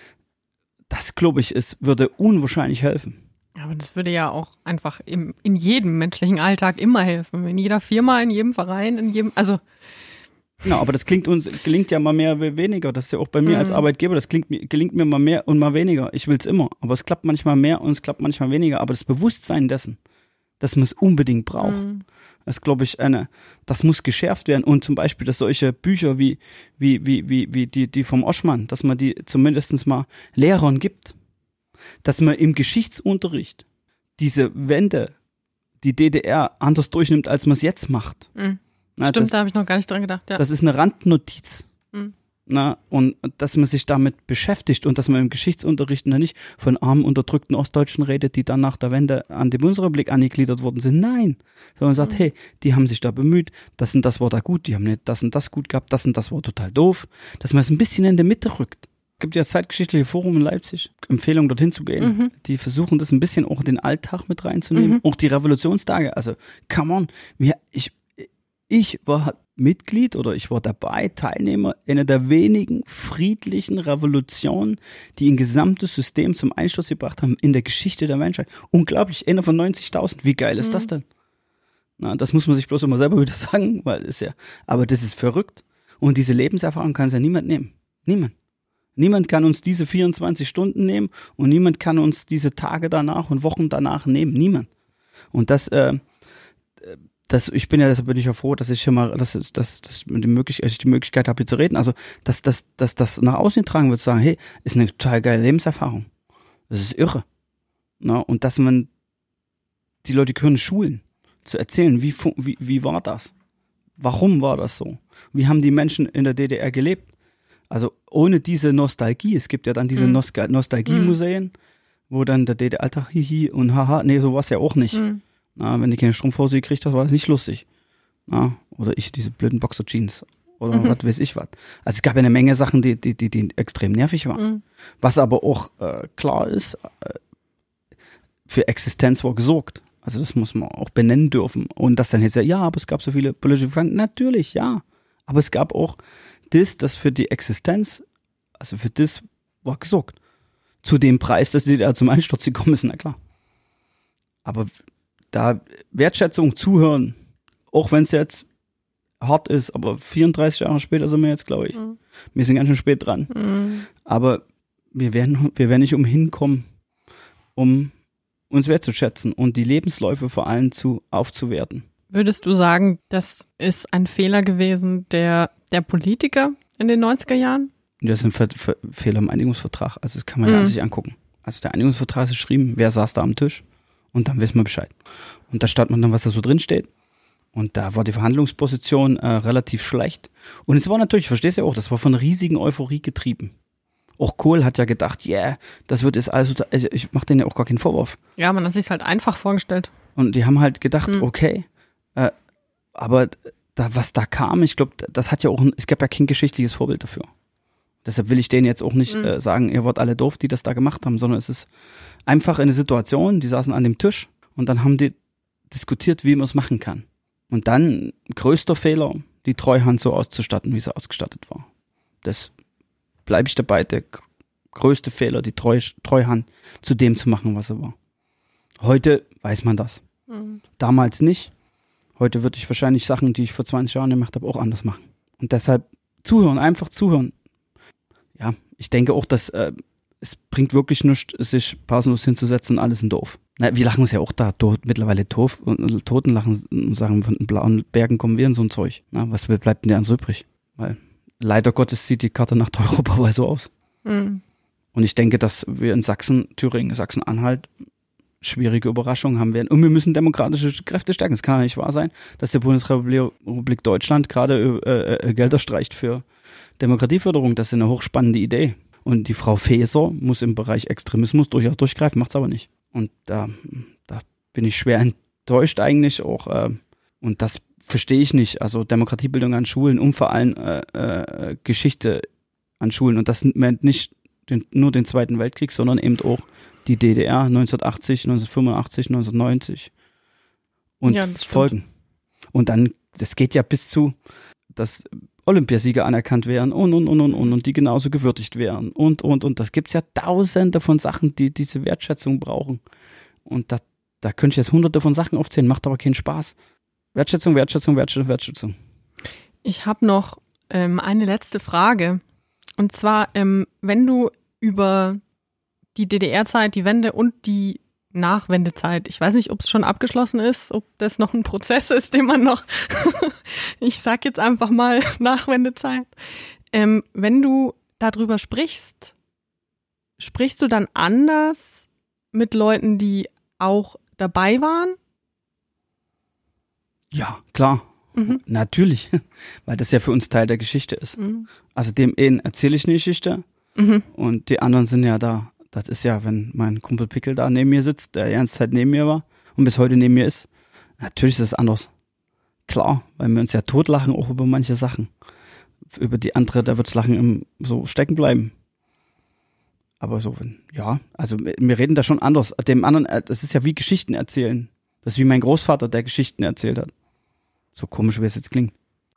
das glaube ich, ist, würde unwahrscheinlich helfen. Aber das würde ja auch einfach im, in jedem menschlichen Alltag immer helfen. In jeder Firma, in jedem Verein, in jedem, also. Genau, aber das klingt uns, gelingt ja mal mehr wie weniger. Das ist ja auch bei mir mhm. als Arbeitgeber, das klingt, gelingt mir mal mehr und mal weniger. Ich will es immer, aber es klappt manchmal mehr und es klappt manchmal weniger. Aber das Bewusstsein dessen, dass man es unbedingt braucht, mhm. das glaube ich, eine, das muss geschärft werden. Und zum Beispiel, dass solche Bücher wie, wie, wie, wie, wie die, die vom Oschmann, dass man die zumindest mal Lehrern gibt. Dass man im Geschichtsunterricht diese Wende, die D D R anders durchnimmt, als man es jetzt macht. Mhm. Na, Stimmt, das, da habe ich noch gar nicht dran gedacht. Ja. Das ist eine Randnotiz. Mhm. Na, und dass man sich damit beschäftigt und dass man im Geschichtsunterricht noch nicht von armen, unterdrückten Ostdeutschen redet, die dann nach der Wende an die Bundesrepublik angegliedert worden sind. Nein, sondern sagt, mhm. hey, die haben sich da bemüht, das und das war da gut, die haben nicht das und das gut gehabt, das und das war total doof. Dass man es ein bisschen in die Mitte rückt. Es gibt ja das Zeitgeschichtliche Forum in Leipzig, Empfehlung dorthin zu gehen. Mhm. Die versuchen das ein bisschen auch in den Alltag mit reinzunehmen, mhm. auch die Revolutionstage. Also, come on, wir, ich Ich war Mitglied oder ich war dabei, Teilnehmer einer der wenigen friedlichen Revolutionen, die ein gesamtes System zum Einsturz gebracht haben in der Geschichte der Menschheit. Unglaublich, einer von neunzigtausend. Wie geil ist mhm. das denn? Na, das muss man sich bloß immer selber wieder sagen, weil ist ja, aber das ist verrückt. Und diese Lebenserfahrung kann es ja niemand nehmen. Niemand. Niemand kann uns diese vierundzwanzig Stunden nehmen und niemand kann uns diese Tage danach und Wochen danach nehmen. Niemand. Und das, äh, Das, ich bin ja, deshalb bin ich ja froh, dass ich hier mal, dass, dass, dass die Möglichkeit, ich die Möglichkeit habe, hier zu reden. Also, dass, dass, dass das nach außen getragen wird, sagen, hey, ist eine total geile Lebenserfahrung. Das ist irre. Na, und dass man, die Leute können schulen, zu erzählen, wie, wie, wie war das? Warum war das so? Wie haben die Menschen in der D D R gelebt? Also, ohne diese Nostalgie, es gibt ja dann diese mhm. Nostal- Nostalgie-Museen, mhm. wo dann der D D R-Alltag, hihi und haha, nee, so war es ja auch nicht. Mhm. Na, wenn du keine Strumpfhose gekriegt hast, war das nicht lustig. Na, oder ich diese blöden Boxer-Jeans. Oder mhm. was weiß ich was. Also es gab ja eine Menge Sachen, die, die, die, die extrem nervig waren. Mhm. Was aber auch äh, klar ist, äh, für Existenz war gesorgt. Also das muss man auch benennen dürfen. Und das dann jetzt ja, aber es gab so viele politische Gefangene. Natürlich, ja. Aber es gab auch das, das für die Existenz, also für das war gesorgt. Zu dem Preis, dass die da zum Einsturz gekommen ist, na klar. Aber da Wertschätzung, zuhören, auch wenn es jetzt hart ist, aber vierunddreißig Jahre später sind wir jetzt, glaube ich. Mhm. Wir sind ganz schön spät dran. Mhm. Aber wir werden, wir werden nicht umhin kommen, um uns wertzuschätzen und die Lebensläufe vor allem zu aufzuwerten. Würdest du sagen, das ist ein Fehler gewesen der, der Politiker in den neunziger Jahren? Das ist ein Ver- Ver- Fehler im Einigungsvertrag. Also das kann man mhm. ja sich angucken. Also der Einigungsvertrag ist geschrieben, wer saß da am Tisch? Und dann wissen wir Bescheid. Und da stand man dann, was da so drin steht. Und da war die Verhandlungsposition äh, relativ schlecht. Und es war natürlich, verstehst du ja auch, das war von riesigen Euphorie getrieben. Auch Kohl hat ja gedacht, yeah, das wird jetzt also, also ich mache denen ja auch gar keinen Vorwurf. Ja, man hat sich halt einfach vorgestellt. Und die haben halt gedacht, mhm. okay, äh, aber da, was da kam, ich glaube, das hat ja auch, es gab ja kein geschichtliches Vorbild dafür. Deshalb will ich denen jetzt auch nicht mhm. äh, sagen, ihr wart alle doof, die das da gemacht haben, sondern es ist einfach eine Situation, die saßen an dem Tisch und dann haben die diskutiert, wie man es machen kann. Und dann, größter Fehler, die Treuhand so auszustatten, wie sie ausgestattet war. Das bleibe ich dabei, der größte Fehler, die Treu, Treuhand zu dem zu machen, was sie war. Heute weiß man das. Mhm. Damals nicht. Heute würde ich wahrscheinlich Sachen, die ich vor zwanzig Jahren gemacht habe, auch anders machen. Und deshalb zuhören, einfach zuhören. Ja, ich denke auch, dass äh, es bringt wirklich nichts, sich pausenlos hinzusetzen und alles sind doof. Na, wir lachen uns ja auch da tot, mittlerweile doof und Toten lachen und sagen, von den blauen Bergen kommen wir in so ein Zeug. Na, was bleibt denn der ans übrig? Weil leider Gottes sieht die Karte nach Europaweit so aus. Mhm. Und ich denke, dass wir in Sachsen, Thüringen, Sachsen-Anhalt schwierige Überraschungen haben werden. Und wir müssen demokratische Kräfte stärken. Es kann ja nicht wahr sein, dass die Bundesrepublik Deutschland gerade äh, äh, Gelder streicht für Demokratieförderung. Das ist eine hochspannende Idee. Und die Frau Faeser muss im Bereich Extremismus durchaus durchgreifen, macht es aber nicht. Und da, da bin ich schwer enttäuscht eigentlich auch. Äh, und das verstehe ich nicht. Also Demokratiebildung an Schulen und vor allem äh, äh, Geschichte an Schulen. Und das meint nicht den, nur den Zweiten Weltkrieg, sondern eben auch die D D R neunzehnhundertachtzig, neunzehnhundertfünfundachtzig, neunzehnhundertneunzig und ja, Folgen. Und dann, das geht ja bis zu, dass Olympiasieger anerkannt werden und, und, und, und, und, und die genauso gewürdigt werden und, und, und. Das gibt's ja tausende von Sachen, die diese Wertschätzung brauchen. Und da, da könnte ich jetzt hunderte von Sachen aufzählen, macht aber keinen Spaß. Wertschätzung, Wertschätzung, Wertschätzung, Wertschätzung. Ich habe noch ähm, eine letzte Frage. Und zwar, ähm, wenn du über die D D R-Zeit, die Wende und die Nachwendezeit, ich weiß nicht, ob es schon abgeschlossen ist, ob das noch ein Prozess ist, den man noch, ich sag jetzt einfach mal Nachwendezeit. Ähm, wenn du darüber sprichst, sprichst du dann anders mit Leuten, die auch dabei waren? Ja, klar. Mhm. Natürlich, weil das ja für uns Teil der Geschichte ist. Mhm. Also dem einen erzähle ich eine Geschichte mhm. und die anderen sind ja da. Das ist ja, wenn mein Kumpel Pickel da neben mir sitzt, der die ganze Zeit neben mir war und bis heute neben mir ist, natürlich ist das anders. Klar, weil wir uns ja totlachen auch über manche Sachen. Über die andere, da wird's Lachen im, so stecken bleiben. Aber so, wenn, ja, also wir reden da schon anders. Dem anderen, das ist ja wie Geschichten erzählen. Das ist wie mein Großvater, der Geschichten erzählt hat. So komisch, wie es jetzt klingt.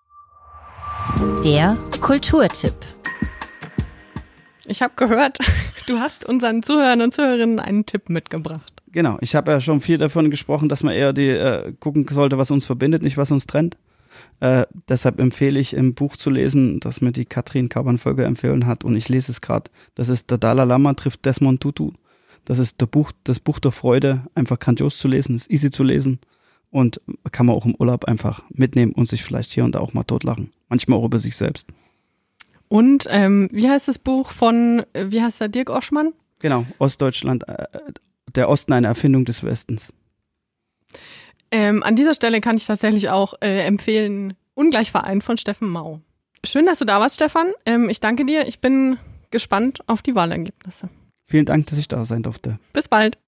Der Kulturtipp. Ich habe gehört, du hast unseren Zuhörern und Zuhörerinnen einen Tipp mitgebracht. Genau, ich habe ja schon viel davon gesprochen, dass man eher die äh, gucken sollte, was uns verbindet, nicht was uns trennt. Äh, deshalb empfehle ich, im Buch zu lesen, das mir die Katrin Kauban-Völker empfohlen hat, und ich lese es gerade. Das ist Der Dalai Lama trifft Desmond Tutu. Das ist der Buch, das Buch der Freude, einfach grandios zu lesen, ist easy zu lesen und kann man auch im Urlaub einfach mitnehmen und sich vielleicht hier und da auch mal totlachen. Manchmal auch über sich selbst. Und ähm, wie heißt das Buch von, wie heißt der, Dirk Oschmann? Genau, Ostdeutschland, äh, der Osten eine Erfindung des Westens. Ähm, an dieser Stelle kann ich tatsächlich auch äh, empfehlen, Ungleichverein von Steffen Mau. Schön, dass du da warst, Stefan. Ähm, ich danke dir. Ich bin gespannt auf die Wahlergebnisse. Vielen Dank, dass ich da sein durfte. Bis bald.